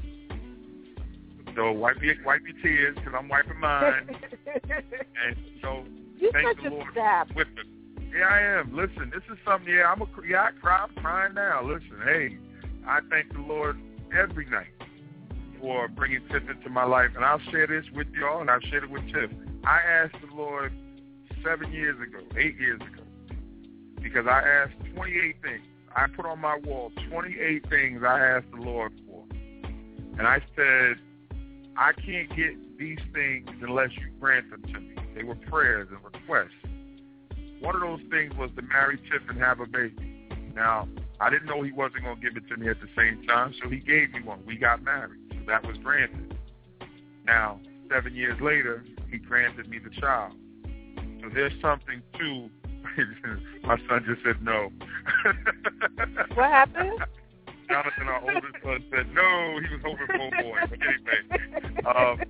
So wipe your tears, because I'm wiping mine. And so thank the Lord with it. Yeah, I am. Listen, this is something. I cry. I'm crying now. Listen, hey, I thank the Lord every night for bringing Tiff into my life, and I'll share this with y'all, and I've shared it with Tiff. I asked the Lord 8 years ago, because I asked 28 things. I put on my wall 28 things I asked the Lord for, and I said, I can't get these things unless you grant them to me. They were prayers and requests. One of those things was to marry Tiff and have a baby. Now, I didn't know he wasn't going to give it to me at the same time, so he gave me one. We got married, so that was granted. Now, 7 years later, he granted me the child. So there's something to, my son just said no. What happened? Jonathan, our oldest son, said no. He was hoping for a boy. But anyway,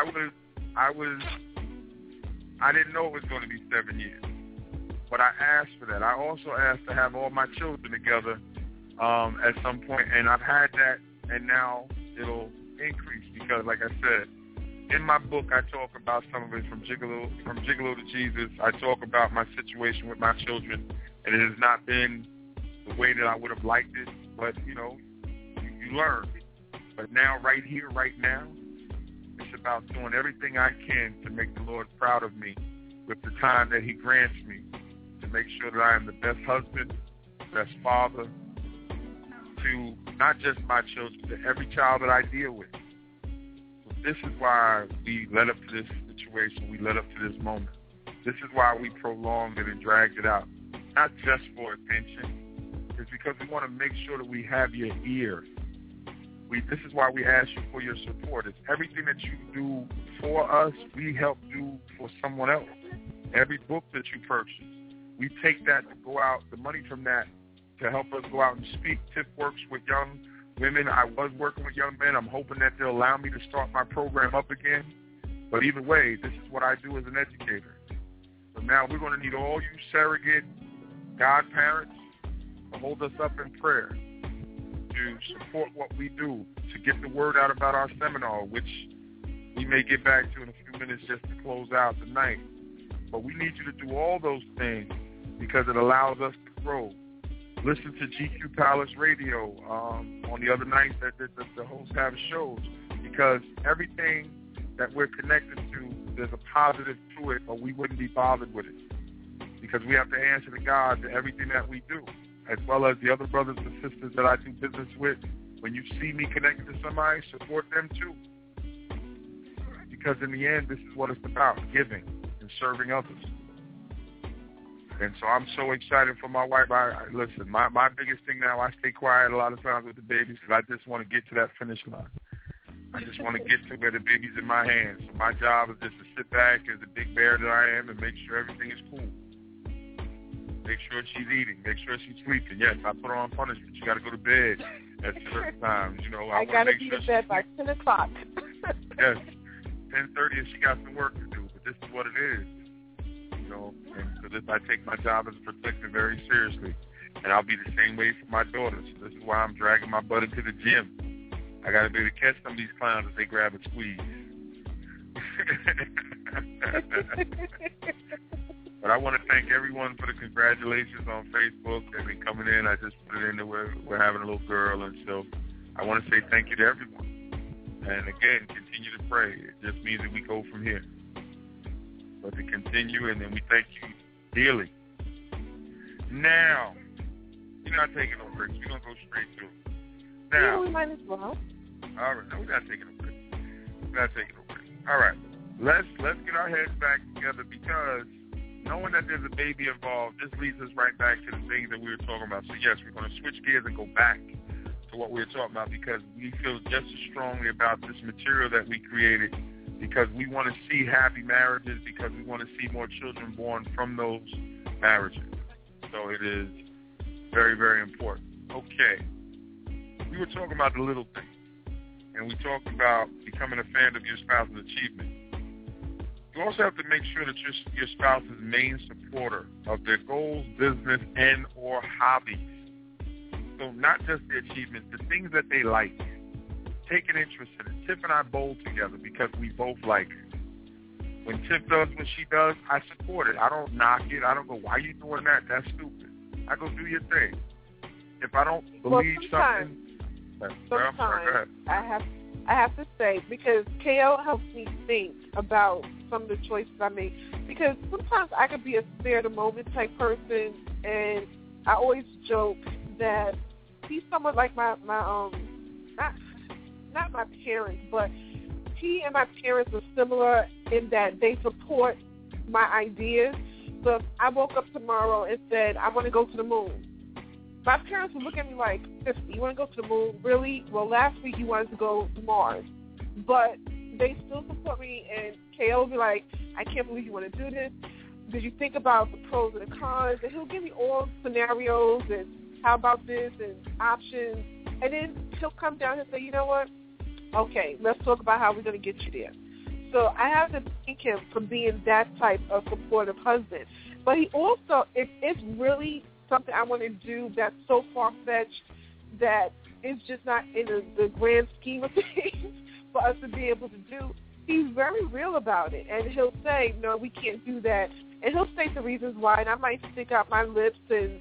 I didn't know it was going to be 7 years. But I asked for that. I also asked to have all my children together at some point, and I've had that, and now it'll increase because, like I said, in my book I talk about some of it from Gigolo to Jesus. I talk about my situation with my children, and it has not been the way that I would have liked it, but, you learn. But now, right here, right now, it's about doing everything I can to make the Lord proud of me with the time that he grants me, to make sure that I am the best husband, best father to not just my children, to every child that I deal with. So this is why we led up to this situation. We led up to this moment. This is why we prolonged it and dragged it out. Not just for attention. It's because we want to make sure that we have your ear. This is why we ask you for your support. It's everything that you do for us, we help do for someone else. Every book that you purchase, we take that to go out, the money from that, to help us go out and speak. Tiff works with young women. I was working with young men. I'm hoping that they'll allow me to start my program up again. But either way, this is what I do as an educator. So now we're going to need all you surrogate godparents to hold us up in prayer, to support what we do, to get the word out about our seminar, which we may get back to in a few minutes just to close out the night. But we need you to do all those things because it allows us to grow. Listen to GQ Palace Radio on the other nights that the hosts have shows, because everything that we're connected to, there's a positive to it, or we wouldn't be bothered with it, because we have to answer to God to everything that we do, as well as the other brothers and sisters that I do business with. When you see me connected to somebody, support them too, because in the end, this is what it's about, giving and serving others. And so I'm so excited for my wife. Listen, my biggest thing now, I stay quiet a lot of times with the babies because I just want to get to that finish line. I just want to get to where the baby's in my hands. So my job is just to sit back as the big bear that I am and make sure everything is cool. Make sure she's eating. Make sure she's sleeping. Yes, I put her on punishment. You got to go to bed at certain times. I got to be in bed by 10 o'clock. Yes, 10:30 if she got some work to do. But but this is what it is. You know, and so this, I take my job as a protector very seriously. And I'll be the same way for my daughters. So this is why I'm dragging my butt into the gym. I got to be able to catch some of these clowns as they grab and squeeze. But I want to thank everyone for the congratulations on Facebook. They've been coming in. I just put it in that we're having a little girl. And so I want to say thank you to everyone. And again, continue to pray. It just means that we go from here. But to continue, and then we thank you dearly. Now, we're not taking no breaks. We're going to go straight to it. Now, we might as well. All right. No, we're not taking no breaks. We're not taking no breaks. All right. Let's get our heads back together, because knowing that there's a baby involved, this leads us right back to the things that we were talking about. So, yes, we're going to switch gears and go back to what we were talking about, because we feel just as strongly about this material that we created, because we want to see happy marriages, because we want to see more children born from those marriages. So it is very, very important. Okay. We were talking about the little things, and we talked about becoming a fan of your spouse's achievement. You also have to make sure that your spouse is main supporter of their goals, business, and or hobbies. So not just the achievements, the things that they like. Take an interest in it. Tiff and I bowl together because we both like it. When Tiff does what she does, I support it. I don't knock it. I don't go, why are you doing that? That's stupid. I go, do your thing. If I don't believe something, sometimes I have to say, because KO helps me think about some of the choices I make. Because sometimes I could be a spare-the-moment type person, and I always joke that he's somewhat like my not my parents, but he and my parents are similar in that they support my ideas. So if I woke up tomorrow and said, I want to go to the moon, my parents would look at me like, you want to go to the moon? Really? Well, last week you wanted to go to Mars. But they still support me, and KO will be like, I can't believe you want to do this. Did you think about the pros and the cons? And he'll give me all scenarios and how about this and options. And then he'll come down and say, you know what? Okay, let's talk about how we're going to get you there. So I have to thank him for being that type of supportive husband. But he also, if it's really something I want to do that's so far-fetched that it's just not in the grand scheme of things for us to be able to do, he's very real about it. And he'll say, no, we can't do that. And he'll state the reasons why, and I might stick out my lips and,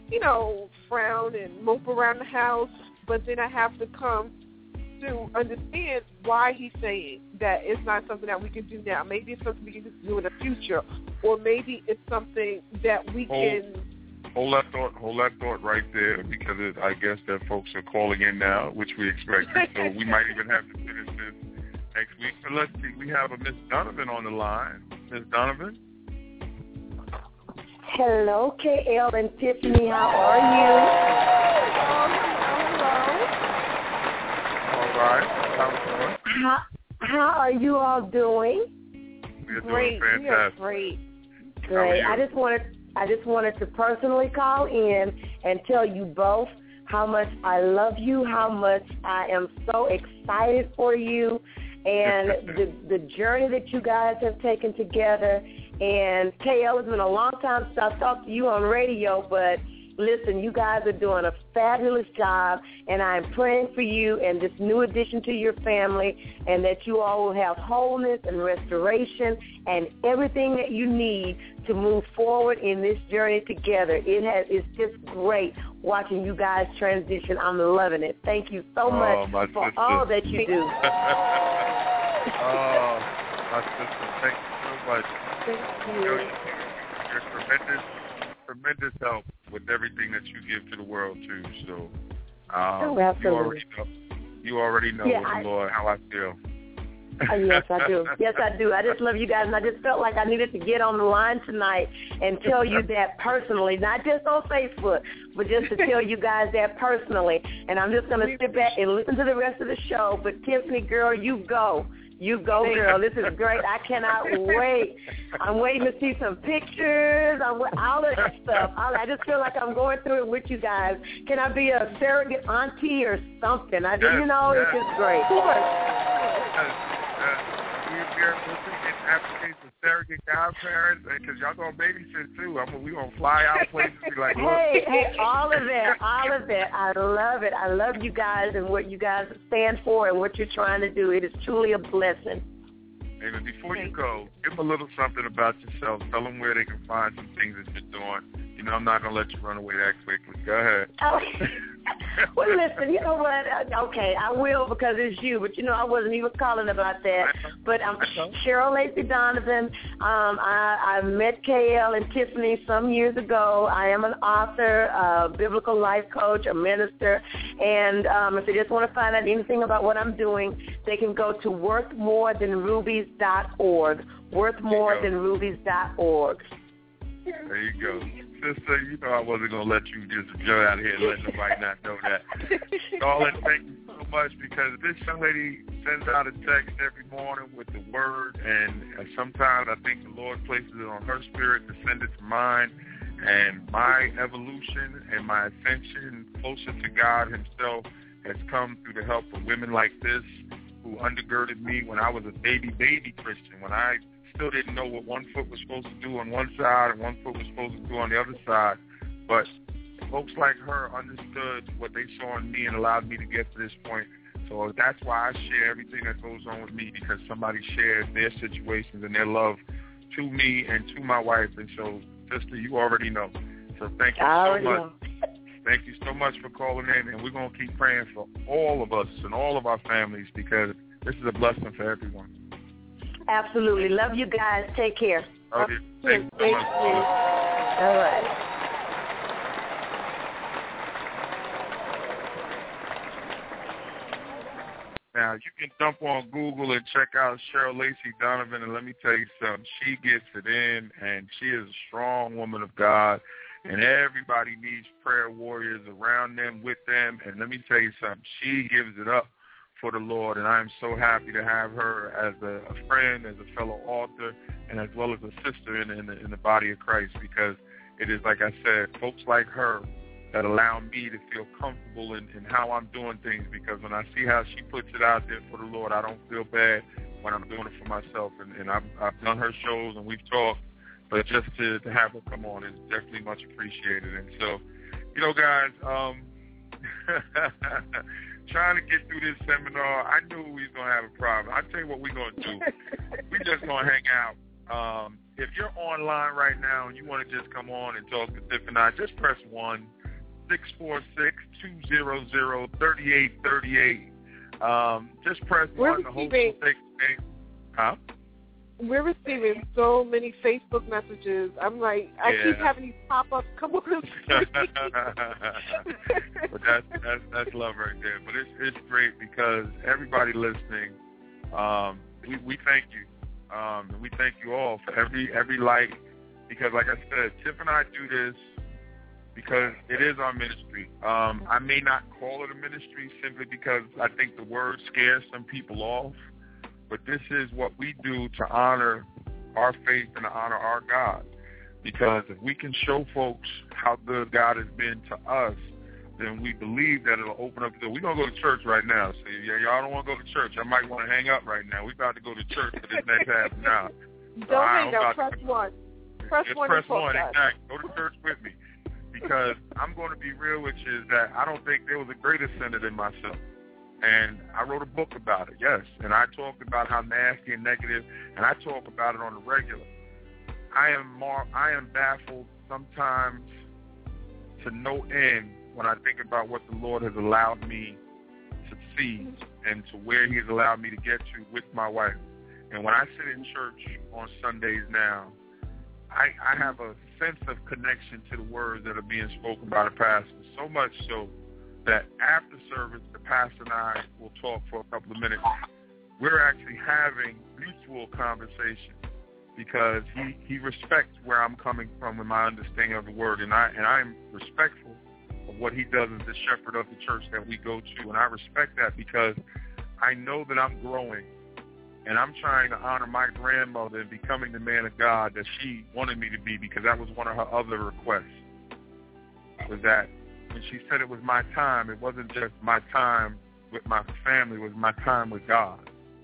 frown and mope around the house, but then I have to come to understand why he's saying that it's not something that we can do now. Maybe it's something we can do in the future, or maybe it's something that we can... Hold that thought right there, because I guess that folks are calling in now, which we expected, so we might even have to finish this next week. But let's see, we have a Miss Donovan on the line. Miss Donovan? Hello, KL and Tiffany. How are you? All right. How are you all doing? We're great. Doing fantastic. We are great. Great. I just wanted to personally call in and tell you both how much I love you, how much I am so excited for you, and the journey that you guys have taken together. And KL, it's been a long time since I've talked to you on radio, but listen, you guys are doing a fabulous job, and I'm praying for you and this new addition to your family, and that you all will have wholeness and restoration and everything that you need to move forward in this journey together. It's just great watching you guys transition. I'm loving it. Thank you so much for all that you do. My sister, thank you so much. Thank you. You're tremendous help with everything that you give to the world too. So absolutely. You already know Lord, how I feel. Yes, I do. Yes, I do. I just love you guys, and I just felt like I needed to get on the line tonight and tell you that personally, not just on Facebook, but just to tell you guys that personally. And I'm just going to sit back and listen to the rest of the show. But Tiffany, girl, you go. You go, girl. This is great. I cannot wait. I'm waiting to see some pictures, all of that stuff. I just feel like I'm going through it with you guys. Can I be a surrogate auntie or something? It's just great. We here. We're taking applications for surrogate godparents, because y'all gonna babysit too. We gonna fly out places. Be like, look. Hey, all of it. I love it. I love you guys and what you guys stand for and what you're trying to do. It is truly a blessing. And before you go, give them a little something about yourself. Tell them where they can find some things that you're doing. You know, I'm not going to let you run away that quickly. Go ahead. Well, listen, you know what? Okay, I will because it's you. But, you know, I wasn't even calling about that. But I'm Cheryl Lacey Donovan. I met KL and Tiffany some years ago. I am an author, a biblical life coach, a minister. And if they just want to find out anything about what I'm doing, they can go to worthmorethanrubies.org. Worthmorethanrubies.org. There you go. Sister, you know I wasn't going to let you just jump out here and let nobody not know that. Darling, thank you so much, because this young lady sends out a text every morning with the word, and sometimes I think the Lord places it on her spirit to send it to mine. And my evolution and my ascension closer to God himself has come through the help of women like this who undergirded me when I was a baby Christian, when I still didn't know what one foot was supposed to do on one side and one foot was supposed to do on the other side. But folks like her understood what they saw in me and allowed me to get to this point. So that's why I share everything that goes on with me, because somebody shared their situations and their love to me and to my wife. And so, sister, you already know. So thank you so much. Thank you so much for calling in, and we're going to keep praying for all of us and all of our families, because this is a blessing for everyone. Absolutely. Love you guys. Take care. Love you. Thank you so much. All right. Now, you can jump on Google and check out Cheryl Lacey Donovan, and let me tell you something. She gets it in, and she is a strong woman of God, and everybody needs prayer warriors around them, with them, and let me tell you something. She gives it up for the Lord, and I am so happy to have her as a friend, as a fellow author, and as well as a sister in the body of Christ, because it is, like I said, folks like her that allow me to feel comfortable in how I'm doing things, because when I see how she puts it out there for the Lord, I don't feel bad when I'm doing it for myself. And I've done her shows and we've talked, but just to have her come on is definitely much appreciated. And so, you know, guys, trying to get through this seminar, I knew we was going to have a problem. I tell you what we're going to do. We're just going to hang out. If you're online right now and you want to just come on and talk to Tiff and I, just press 1-646-200-3838. Just press 1. The whole thing. Huh? We're receiving so many Facebook messages. I'm like, I keep having these pop-ups come on. But that's love right there. But it's great because everybody listening, we thank you. And we thank you all for every like, because like I said, Tiff and I do this because it is our ministry. I may not call it a ministry simply because I think the word scares some people off. But this is what we do to honor our faith and to honor our God. Because if we can show folks how good God has been to us, then we believe that it'll open up the door. We're going to go to church right now. So y'all don't want to go to church. I might want to hang up right now. We're about to go to church for this next half an hour. Don't hang up. Press 1. Press 1. Press 1, exactly. Go to church with me. Because I'm going to be real with you is that I don't think there was a greater sinner than myself. And I wrote a book about it, yes. And I talked about how nasty and negative, and I talk about it on the regular. I am baffled sometimes to no end when I think about what the Lord has allowed me to see and to where he has allowed me to get to with my wife. And when I sit in church on Sundays now, I have a sense of connection to the words that are being spoken by the pastor, so much so that after service, the pastor and I will talk for a couple of minutes. We're actually having mutual conversation because he respects where I'm coming from in my understanding of the word, and I'm respectful of what he does as the shepherd of the church that we go to, and I respect that because I know that I'm growing, and I'm trying to honor my grandmother in becoming the man of God that she wanted me to be, because that was one of her other requests, was that when she said it was my time, it wasn't just my time with my family, it was my time with God.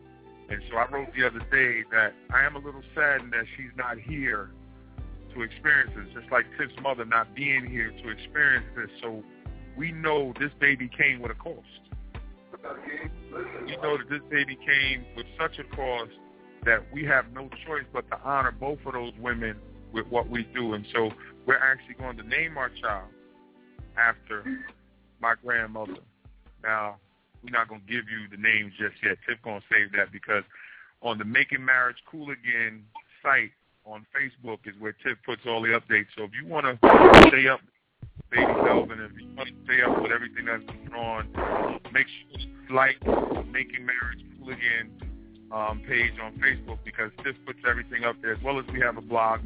And so I wrote the other day that I am a little saddened that she's not here to experience this, just like Tiff's mother not being here to experience this. So we know this baby came with a cost. We know that this baby came with such a cost that we have no choice but to honor both of those women with what we do. And so we're actually going to name our child after my grandmother. Now, we're not going to give you the names just yet. Tiff going to save that because on the Making Marriage Cool Again site on Facebook is where Tiff puts all the updates. So if you want to stay up, Baby Melvin, if you want to stay up with everything that's going on, make sure you like Making Marriage Cool Again page on Facebook because Tiff puts everything up there, as well as we have a blog,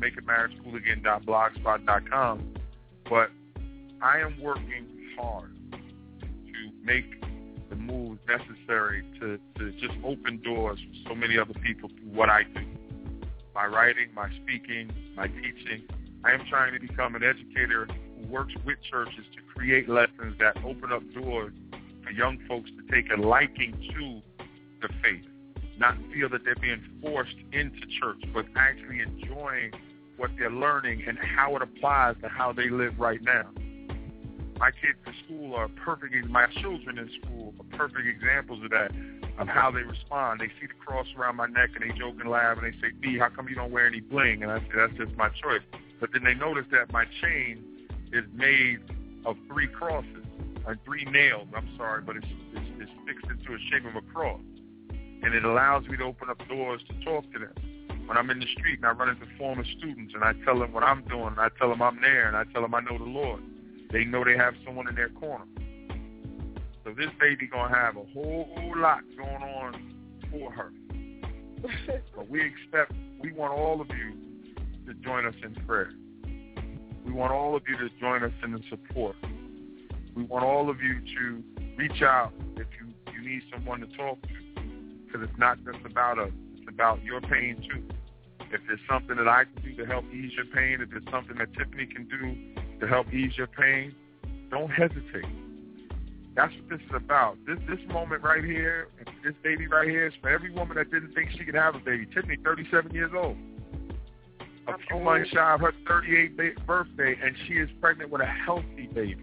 makingmarriagecoolagain.blogspot.com. But I am working hard to make the moves necessary to just open doors for so many other people through what I do. My writing, my speaking, my teaching. I am trying to become an educator who works with churches to create lessons that open up doors for young folks to take a liking to the faith, not feel that they're being forced into church, but actually enjoying what they're learning and how it applies to how they live right now. My kids in school are my children in school are perfect examples of that, of how they respond. They see the cross around my neck and they joke and laugh and they say, B, how come you don't wear any bling? And I say, that's just my choice. But then they notice that my chain is made of 3 crosses, or 3 nails, but it's fixed into a shape of a cross. And it allows me to open up doors to talk to them. When I'm in the street and I run into former students and I tell them what I'm doing, and I tell them I'm there, and I tell them I know the Lord, they know they have someone in their corner. So this baby going to have a whole lot going on for her. But we want all of you to join us in prayer. We want all of you to join us in the support. We want all of you to reach out if you need someone to talk to. Because it's not just about us. It's about your pain, too. If there's something that I can do to help ease your pain, if there's something that Tiffany can do to help ease your pain, don't hesitate. That's what this is about. This moment right here, this baby right here, is for every woman that didn't think she could have a baby. Tiffany, 37 years old. A few months shy of her 38th birthday, and she is pregnant with a healthy baby.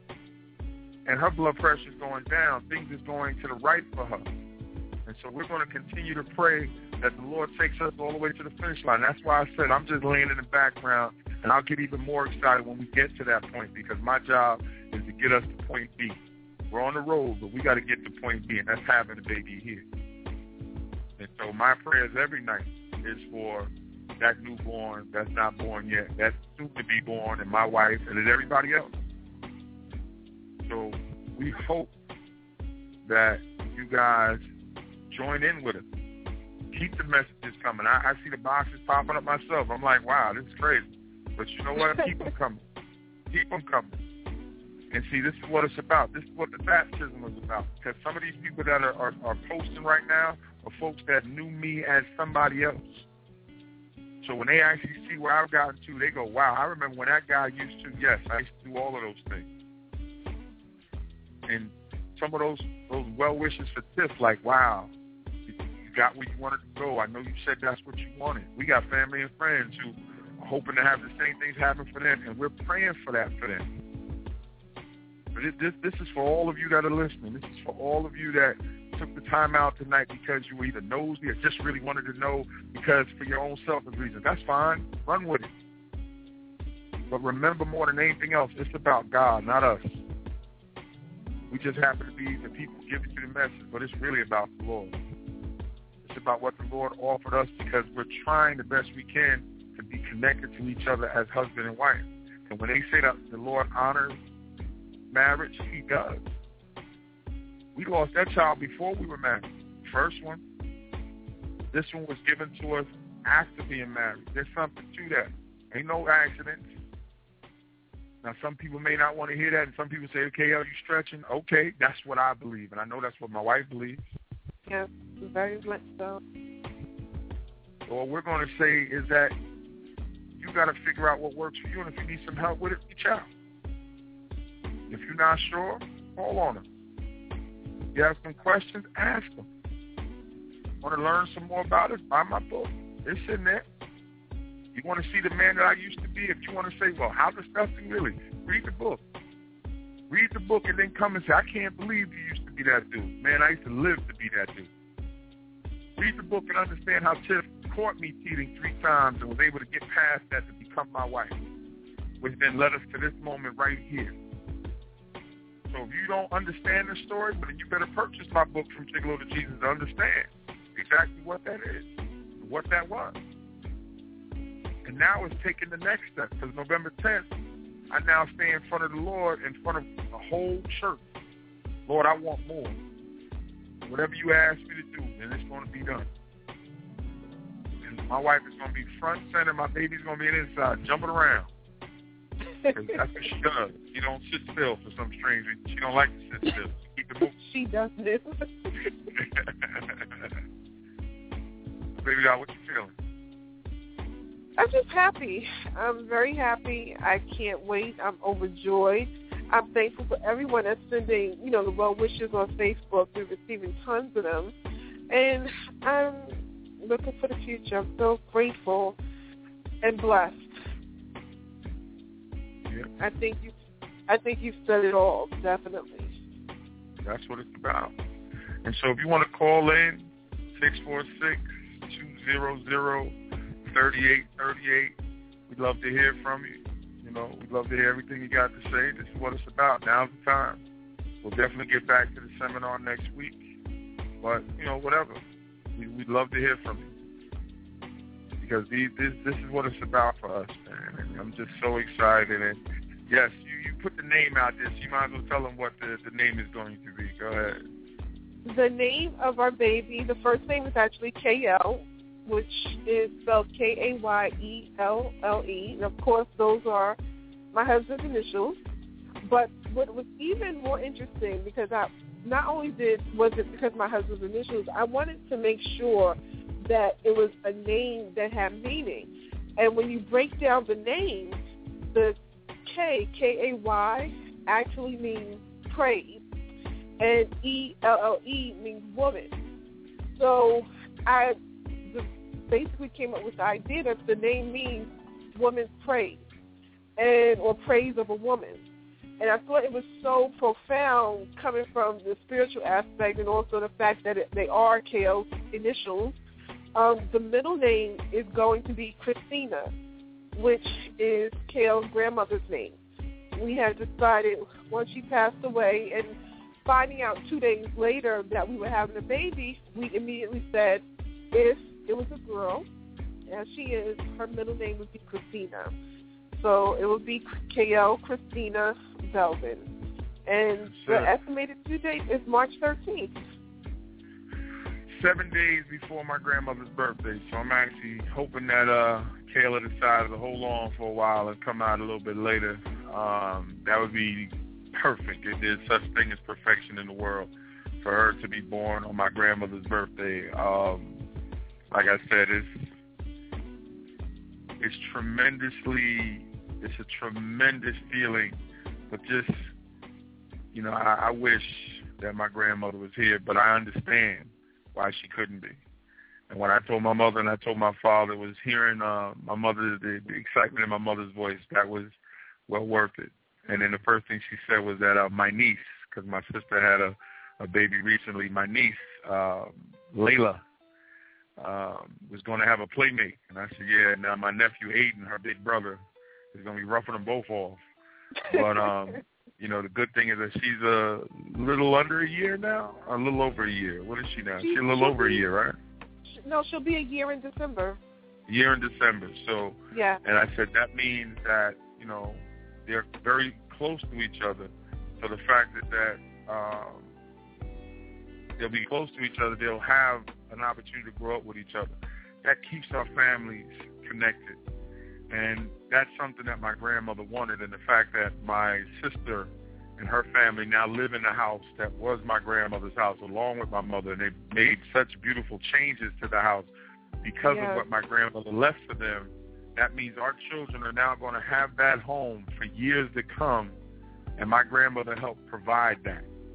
And her blood pressure is going down. Things is going to the right for her. And so we're going to continue to pray that the Lord takes us all the way to the finish line. That's why I said I'm just laying in the background, and I'll get even more excited when we get to that point because my job is to get us to point B. We're on the road, but we got to get to point B, and that's having a baby here. And so my prayers every night is for that newborn that's not born yet, that's soon to be born, and my wife, and then everybody else. So we hope that you guys join in with us. Keep the messages coming. I see the boxes popping up myself. I'm like, wow, this is crazy. But you know what? Keep them coming. Keep them coming. And see, this is what it's about. This is what the baptism is about. Because some of these people that are posting right now are folks that knew me as somebody else. So when they actually see where I've gotten to, they go, wow, I remember when that guy used to, yes, I used to do all of those things. And some of those well wishes for Tiff, like, wow, you got where you wanted to go. I know you said that's what you wanted. We got family and friends who are hoping to have the same things happen for them, and we're praying for that for them. But this is for all of you that are listening. This is for all of you that took the time out tonight because you were either nosy or just really wanted to know because for your own selfish reasons. That's fine. Run with it. But remember, more than anything else, it's about God, not us. We just happen to be the people giving you the message, but it's really about the Lord. It's about what the Lord offered us because we're trying the best we can to be connected to each other as husband and wife. And when they say that the Lord honors marriage, he does. We lost that child before we were married. First one. This one was given to us after being married. There's something to that. Ain't no accidents. Now, some people may not want to hear that, and some people say, okay, are you stretching? Okay, that's what I believe, and I know that's what my wife believes. Yeah, very much so. So what we're going to say is that you got to figure out what works for you, and if you need some help with it, reach out. If you're not sure, call on them. If you have some questions, ask them. Want to learn some more about us? Buy my book. It's in there. You want to see the man that I used to be? If you want to say, well, how disgusting really? Read the book. Read the book and then come and say, I can't believe you used to be that dude. Man, I used to live to be that dude. Read the book and understand how Tiff caught me cheating 3 times and was able to get past that to become my wife, which then led us to this moment right here. So if you don't understand the story, but you better purchase my book From Gigolo to Jesus to understand exactly what that is, what that was. And now it's taking the next step, because November 10th, I now stand in front of the Lord, in front of the whole church. Lord, I want more. Whatever you ask me to do, then it's going to be done. And my wife is going to be front center. My baby's going to be inside, jumping around. Because that's what she does. She don't sit still for some strange reason. She don't like to sit still. Keep it moving. She does this. Baby doll, what you feeling? I'm just happy. I'm very happy. I can't wait. I'm overjoyed. I'm thankful for everyone that's sending, the well wishes on Facebook. We're receiving tons of them. And I'm looking for the future. I'm so grateful and blessed. Yeah. I think you've said it all, definitely. That's what it's about. And so if you want to call in, 646-200-3838. We'd love to hear from you. We'd love to hear everything you got to say. This is what it's about. Now's the time. We'll definitely get back to the seminar next week. But, whatever. We'd love to hear from you. Because this is what it's about for us, man. And I'm just so excited. And, yes, you put the name out there, so you might as well tell them what the name is going to be. Go ahead. The name of our baby, the first name is actually KL, which is spelled Kayelle. And, of course, those are my husband's initials. But what was even more interesting, because not only was it because my husband's initials, I wanted to make sure that it was a name that had meaning. And when you break down the name, the K-A-Y, actually means praise, and E-L-L-E means woman. So I basically came up with the idea that the name means woman's praise, or praise of a woman. And I thought it was so profound coming from the spiritual aspect, and also the fact that they are KL's initials. The middle name is going to be Christina, which is KL's grandmother's name. We had decided once she passed away, and finding out 2 days later that we were having a baby, we immediately said if it was a girl, as she is, her middle name would be Christina. So it would be KL Christina Belvin. And the estimated due date is March 13th. 7 days before my grandmother's birthday. So I'm actually hoping that Kayla decided to hold on for a while and come out a little bit later. That would be perfect. There's such thing as perfection in the world for her to be born on my grandmother's birthday. Like I said, it's a tremendous feeling, but just, I wish that my grandmother was here, but I understand why she couldn't be. And when I told my mother and I told my father, was hearing my mother, the excitement in my mother's voice, that was well worth it. And then the first thing she said was that my niece, because my sister had a baby recently, my niece, Layla, was going to have a playmate. And I said, yeah, now my nephew Aiden, her big brother, is going to be roughing them both off. But, the good thing is that she's a little under a year now, a little over a year. What is she now? She's a little over a year, right? No, she'll be a year in December. Year in December. So, yeah. And I said that means that, they're very close to each other. So the fact that they'll be close to each other, they'll have an opportunity to grow up with each other. That keeps our families connected. And that's something that my grandmother wanted, and the fact that my sister and her family now live in the house that was my grandmother's house along with my mother, and they made such beautiful changes to the house because of what my grandmother left for them. That means our children are now going to have that home for years to come, and my grandmother helped provide that.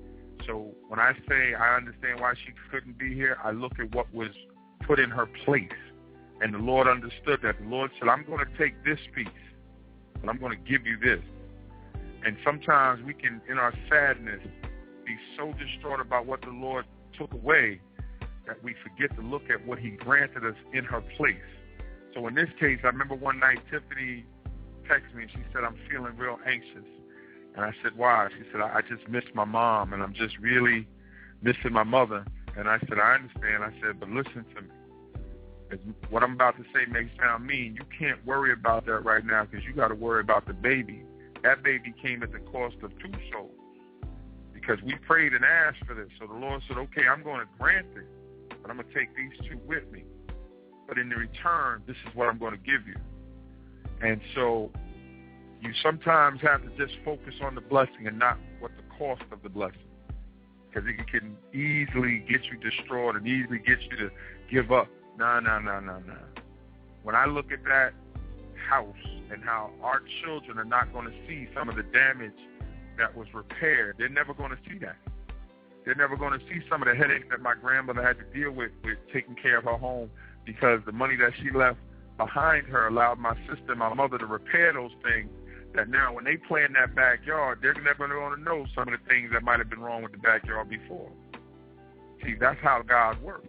So when I say I understand why she couldn't be here, I look at what was put in her place. And the Lord understood that. The Lord said, I'm going to take this piece, and I'm going to give you this. And sometimes we can, in our sadness, be so distraught about what the Lord took away that we forget to look at what he granted us in her place. So in this case, I remember one night Tiffany texted me, and she said, I'm feeling real anxious. And I said, why? She said, I just miss my mom, and I'm just really missing my mother. And I said, I understand. I said, but listen to me. What I'm about to say may sound mean. You can't worry about that right now because you got to worry about the baby. That baby came at the cost of 2 souls because we prayed and asked for this. So the Lord said, okay, I'm going to grant it, but I'm going to take these 2 with me. But in the return, this is what I'm going to give you. And so you sometimes have to just focus on the blessing and not what the cost of the blessing, because it can easily get you destroyed and easily get you to give up. No. When I look at that house and how our children are not going to see some of the damage that was repaired, they're never going to see that. They're never going to see some of the headaches that my grandmother had to deal with taking care of her home, because the money that she left behind her allowed my sister and my mother to repair those things that now when they play in that backyard, they're never going to know some of the things that might have been wrong with the backyard before. See, that's how God works.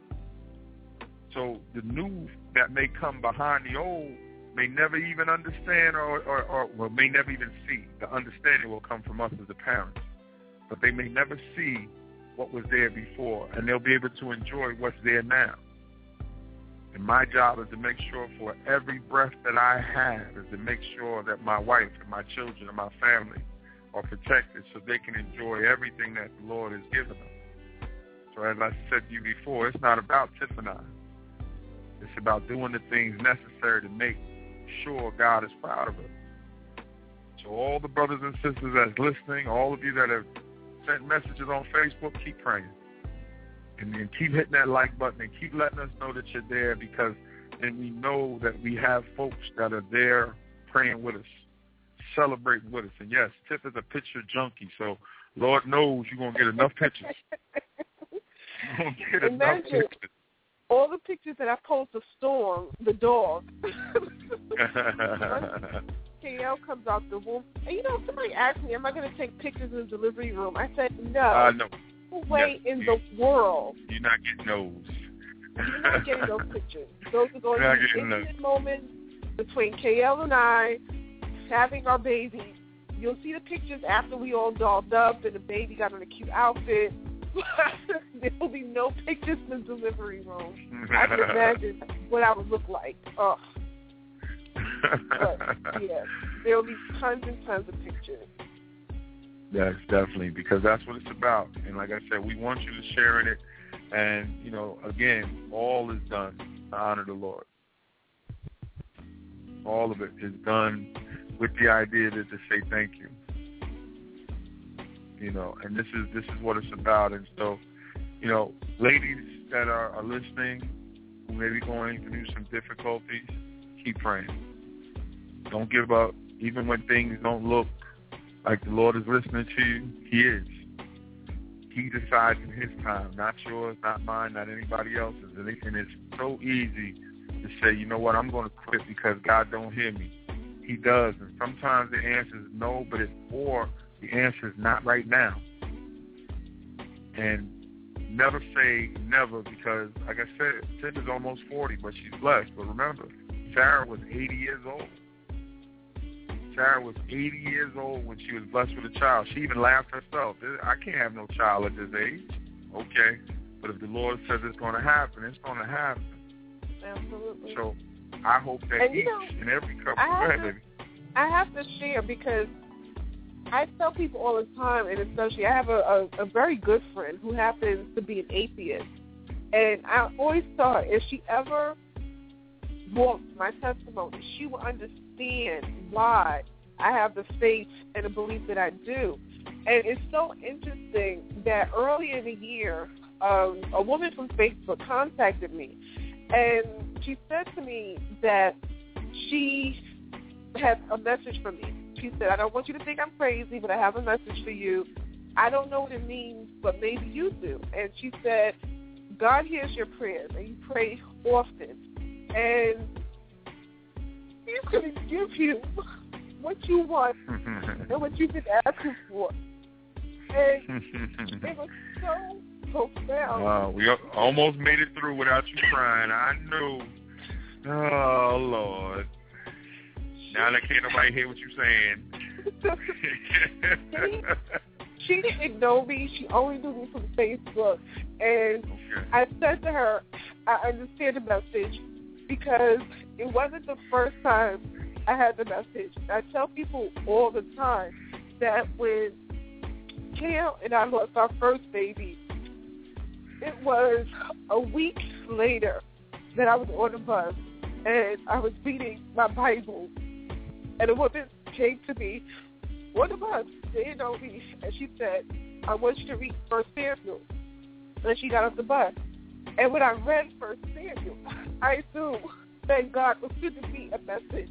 So the new that may come behind the old may never even understand or may never even see. The understanding will come from us as the parents. But they may never see what was there before, and they'll be able to enjoy what's there now. And my job is to make sure for every breath that I have is to make sure that my wife and my children and my family are protected so they can enjoy everything that the Lord has given them. So as I said to you before, it's not about Tiff and I. It's about doing the things necessary to make sure God is proud of us. So all the brothers and sisters that's listening, all of you that have sent messages on Facebook, keep praying. And then keep hitting that like button and keep letting us know that you're there, because then we know that we have folks that are there praying with us, celebrating with us. And yes, Tiff is a picture junkie, so Lord knows you're going to get enough pictures. You're going to get enough pictures. All the pictures that I post of Storm, the dog. KL comes out the womb. And somebody asked me, am I going to take pictures in the delivery room? I said, no. No. No way in the world. You're not getting those. You're not getting those pictures. Those are going to be intimate moments between KL and I having our baby. You'll see the pictures after we all dolled up and the baby got on a cute outfit. There will be no pictures in the delivery room. I can imagine what I would look like. Ugh. But, yeah, there will be tons and tons of pictures. Yes, definitely, because that's what it's about. And like I said, we want you to share in it. And, again, all is done to honor the Lord. All of it is done with the idea to say thank you. And this is what it's about. And so, ladies that are listening who may be going through some difficulties, keep praying. Don't give up. Even when things don't look like the Lord is listening to you, He is. He decides in His time, not yours, not mine, not anybody else's. And it's so easy to say, you know what, I'm going to quit because God don't hear me. He does. And sometimes the answer is no, or the answer is not right now. And never say never, because, like I said, Tiff is almost 40, but she's blessed. But remember, Sarah was 80 years old. Sarah was 80 years old when she was blessed with a child. She even laughed herself. I can't have no child at this age. Okay. But if the Lord says it's going to happen, it's going to happen. Absolutely. So I hope that each and every couple... Go ahead, baby. I have to share, because I tell people all the time, and especially I have a very good friend who happens to be an atheist. And I always thought if she ever walked my testimony, she would understand why I have the faith and the belief that I do. And it's so interesting that earlier in the year, a woman from Facebook contacted me, and she said to me that she had a message for me. She said, I don't want you to think I'm crazy, but I have a message for you. I don't know what it means, but maybe you do. And she said, God hears your prayers, and you pray often. And He's going to give you what you want and what you've been asking for. And it was so profound. Wow, we almost made it through without you crying. I know. Oh, Lord. Now that can't nobody hear what you're saying. She didn't know me. She only knew me from Facebook. And I said to her, I understand the message because it wasn't the first time I had the message. I tell people all the time that when Cam and I lost our first baby, it was a week later that I was on a bus and I was reading my Bible, and a woman came to me on the bus, didn't know me, and she said, I want you to read 1 Samuel. And she got off the bus. And when I read 1 Samuel, I knew that God was giving me a message.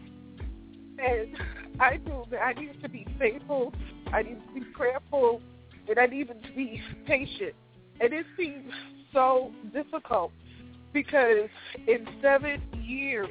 And I knew that I needed to be faithful, I needed to be prayerful, and I needed to be patient. And it seemed so difficult because in 7 years,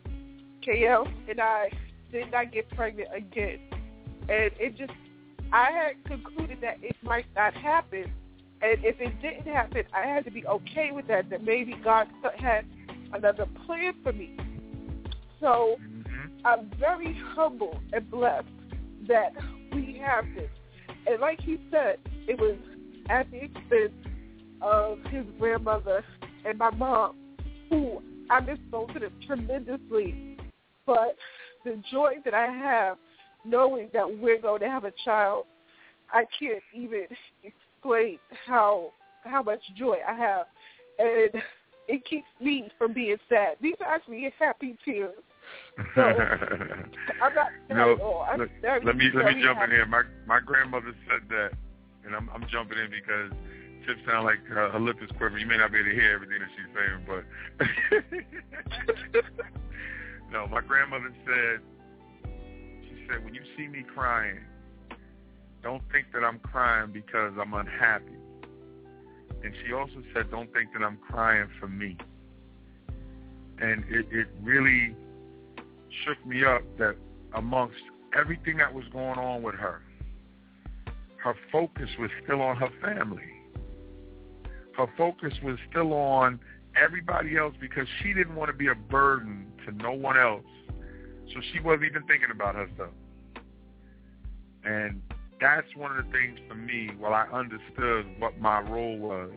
KL and I did not get pregnant again. And I had concluded that it might not happen. And if it didn't happen, I had to be okay with that maybe God had another plan for me. So I'm very humble and blessed that we have this. And like he said, it was at the expense of his grandmother and my mom, who I miss both of them tremendously. But the joy that I have knowing that we're going to have a child, I can't even explain how much joy I have. And it keeps me from being sad. These are actually happy tears. So I'm not sad at all. Let me jump in here. My grandmother said that, and I'm jumping in because Tiff sounds like her lip is quivering. You may not be able to hear everything that she's saying, but no, my grandmother said, when you see me crying, don't think that I'm crying because I'm unhappy. And she also said, don't think that I'm crying for me. And it really shook me up that amongst everything that was going on with her focus was still on her family. Her focus was still on everybody else because she didn't want to be a burden to no one else. So she wasn't even thinking about herself. And that's one of the things for me, while I understood what my role was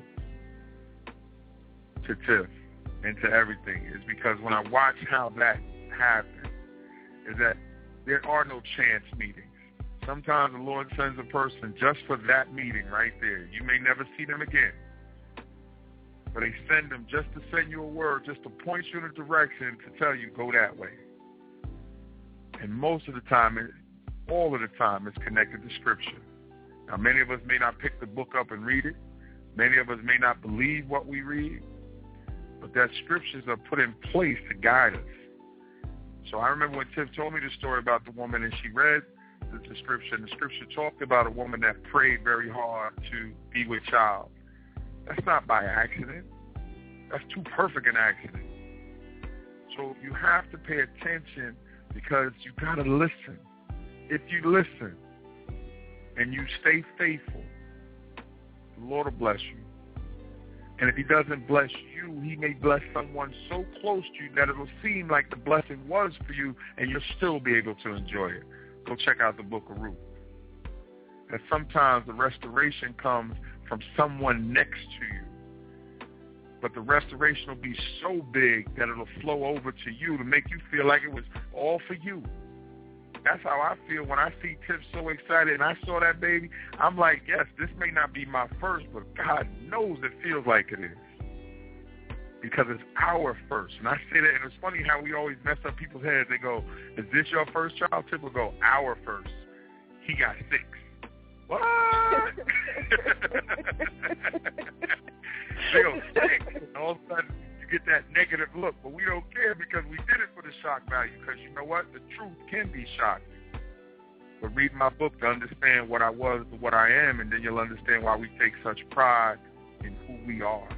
to Tiff and to everything, is because when I watched how that happened, is that there are no chance meetings. Sometimes the Lord sends a person just for that meeting right there. You may never see them again. But they send them just to send you a word, just to point you in a direction to tell you, go that way. And most of the time, all of the time, it's connected to Scripture. Now, many of us may not pick the book up and read it. Many of us may not believe what we read. But that Scriptures are put in place to guide us. So I remember when Tiff told me the story about the woman, and she read the Scripture, and the Scripture talked about a woman that prayed very hard to be with child. That's not by accident. That's too perfect an accident. So you have to pay attention because you got to listen. If you listen and you stay faithful, the Lord will bless you. And if he doesn't bless you, he may bless someone so close to you that it'll seem like the blessing was for you and you'll still be able to enjoy it. Go check out the book of Ruth. That sometimes the restoration comes from someone next to you. But the restoration will be so big that it'll flow over to you to make you feel like it was all for you. That's how I feel when I see Tiff so excited and I saw that baby. I'm like, yes, this may not be my first, but God knows it feels like it is. Because it's our first. And I say that, and it's funny how we always mess up people's heads. They go, is this your first child? Tiff will go, our first. He got 6. What? They go 6. And all of a sudden, you get that negative look. But we don't care because we did it for the shock value. Because you know what? The truth can be shocking. But read my book to understand what I was to what I am, and then you'll understand why we take such pride in who we are.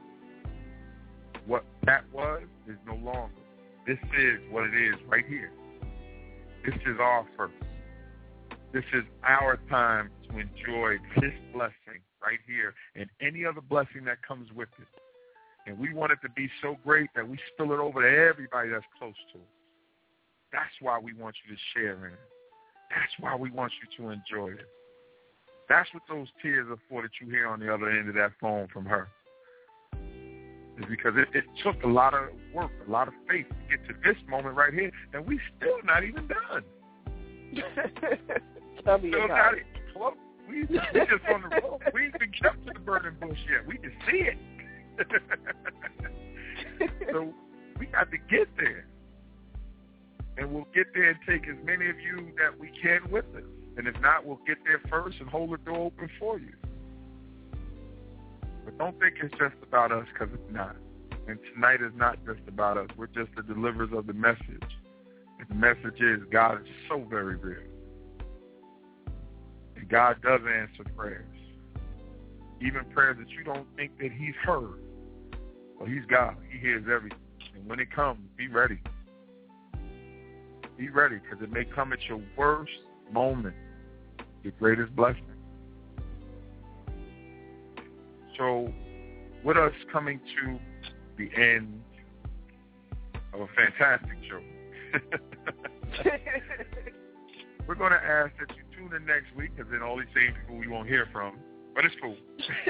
What that was is no longer. This is what it is right here. This is our first. This is our time to enjoy this blessing right here and any other blessing that comes with it. And we want it to be so great that we spill it over to everybody that's close to us. That's why we want you to share in it. That's why we want you to enjoy it. That's what those tears are for that you hear on the other end of that phone from her. It's because it took a lot of work, a lot of faith to get to this moment right here, and we still not even done. Tell me still about not it. even close. We just on the road. We ain't even kept to the burning bush yet. We can see it. So we got to get there. And we'll get there and take as many of you that we can with us. And if not, we'll get there first and hold the door open for you. But don't think it's just about us, because it's not. And tonight is not just about us. We're just the deliverers of the message. And the message is God is so very real. And God does answer prayers. Even prayers that you don't think that he's heard. Well, he's God. He hears everything. And when it comes, be ready. Be ready, because it may come at your worst moment, your greatest blessing. So, with us coming to the end of a fantastic show, we're going to ask that you tune in next week, because then all these same people we won't hear from, but it's cool.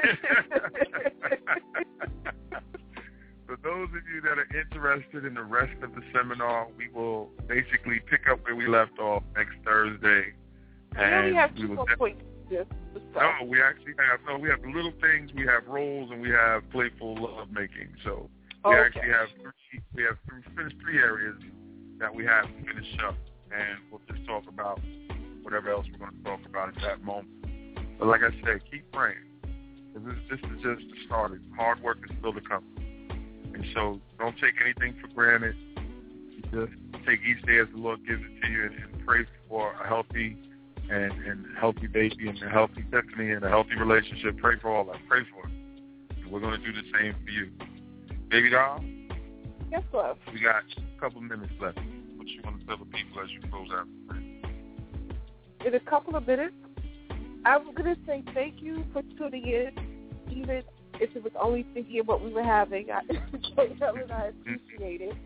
For those of you that are interested in the rest of the seminar, we will basically pick up where we left off next Thursday. And we have 2 more points. we have little things, we have roles, and we have playful love making. So we actually have finished 3 areas that we have to finish up, and we'll just talk about whatever else we're going to talk about at that moment. But like I said, keep praying. This is just the start. Hard work is still to come. And so don't take anything for granted. Just take each day as the Lord gives it to you, and pray for a healthy and healthy baby and a healthy Tiffany and a healthy relationship. Pray for all that. Pray for it. And we're going to do the same for you. Baby doll? Yes, love. We got a couple minutes left. What you want to tell the people as you close out? In a couple of minutes, I'm going to say thank you for tuning in, even if it was only thinking of what we were having. I appreciate it.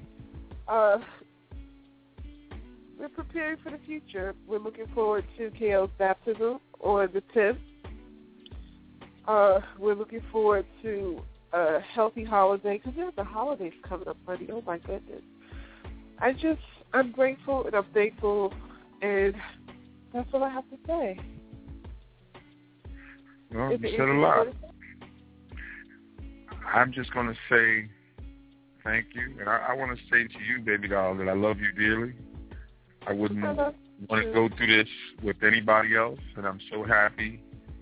We're preparing for the future. We're looking forward to KO's baptism on the 10th. We're looking forward to a healthy holiday, because there's the holidays coming up, buddy. Oh, my goodness. I'm grateful and I'm thankful, and that's all I have to say. Well, you said a lot. I'm just going to say thank you. And I want to say to you, baby doll, that I love you dearly. I wouldn't want to go through this with anybody else. And I'm so happy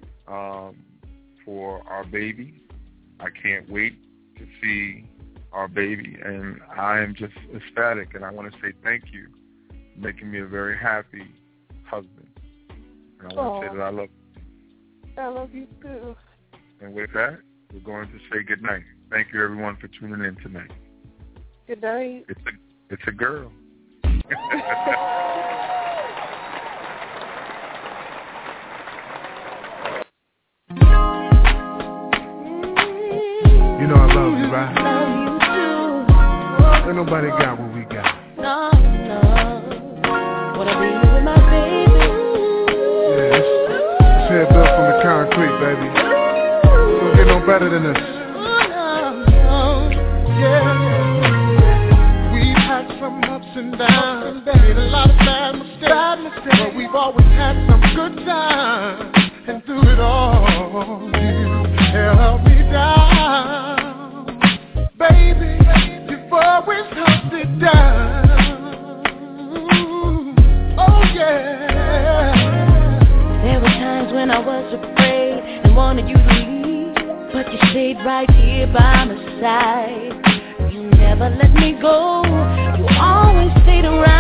for our baby. I can't wait to see our baby. And I am just ecstatic. And I want to say thank you for making me a very happy husband. And I want to say that I love you. I love you too. And with that, we're going to say good night. Thank you, everyone, for tuning in tonight. Good night. It's a girl. You know I love you, right? Love you too. Ain't nobody got what we got. No. Wanna be with my baby. Yeah, it's head built from the concrete, baby. Don't get no better than this. Yeah. We've had some ups and downs, made a lot of bad mistakes, but we've always had some good times. And through it all, you held me down. Baby, you've always held it down. Oh yeah. There were times when I was afraid and wanted you to leave, but you stayed right here by my side. You never let me go. You always stayed around.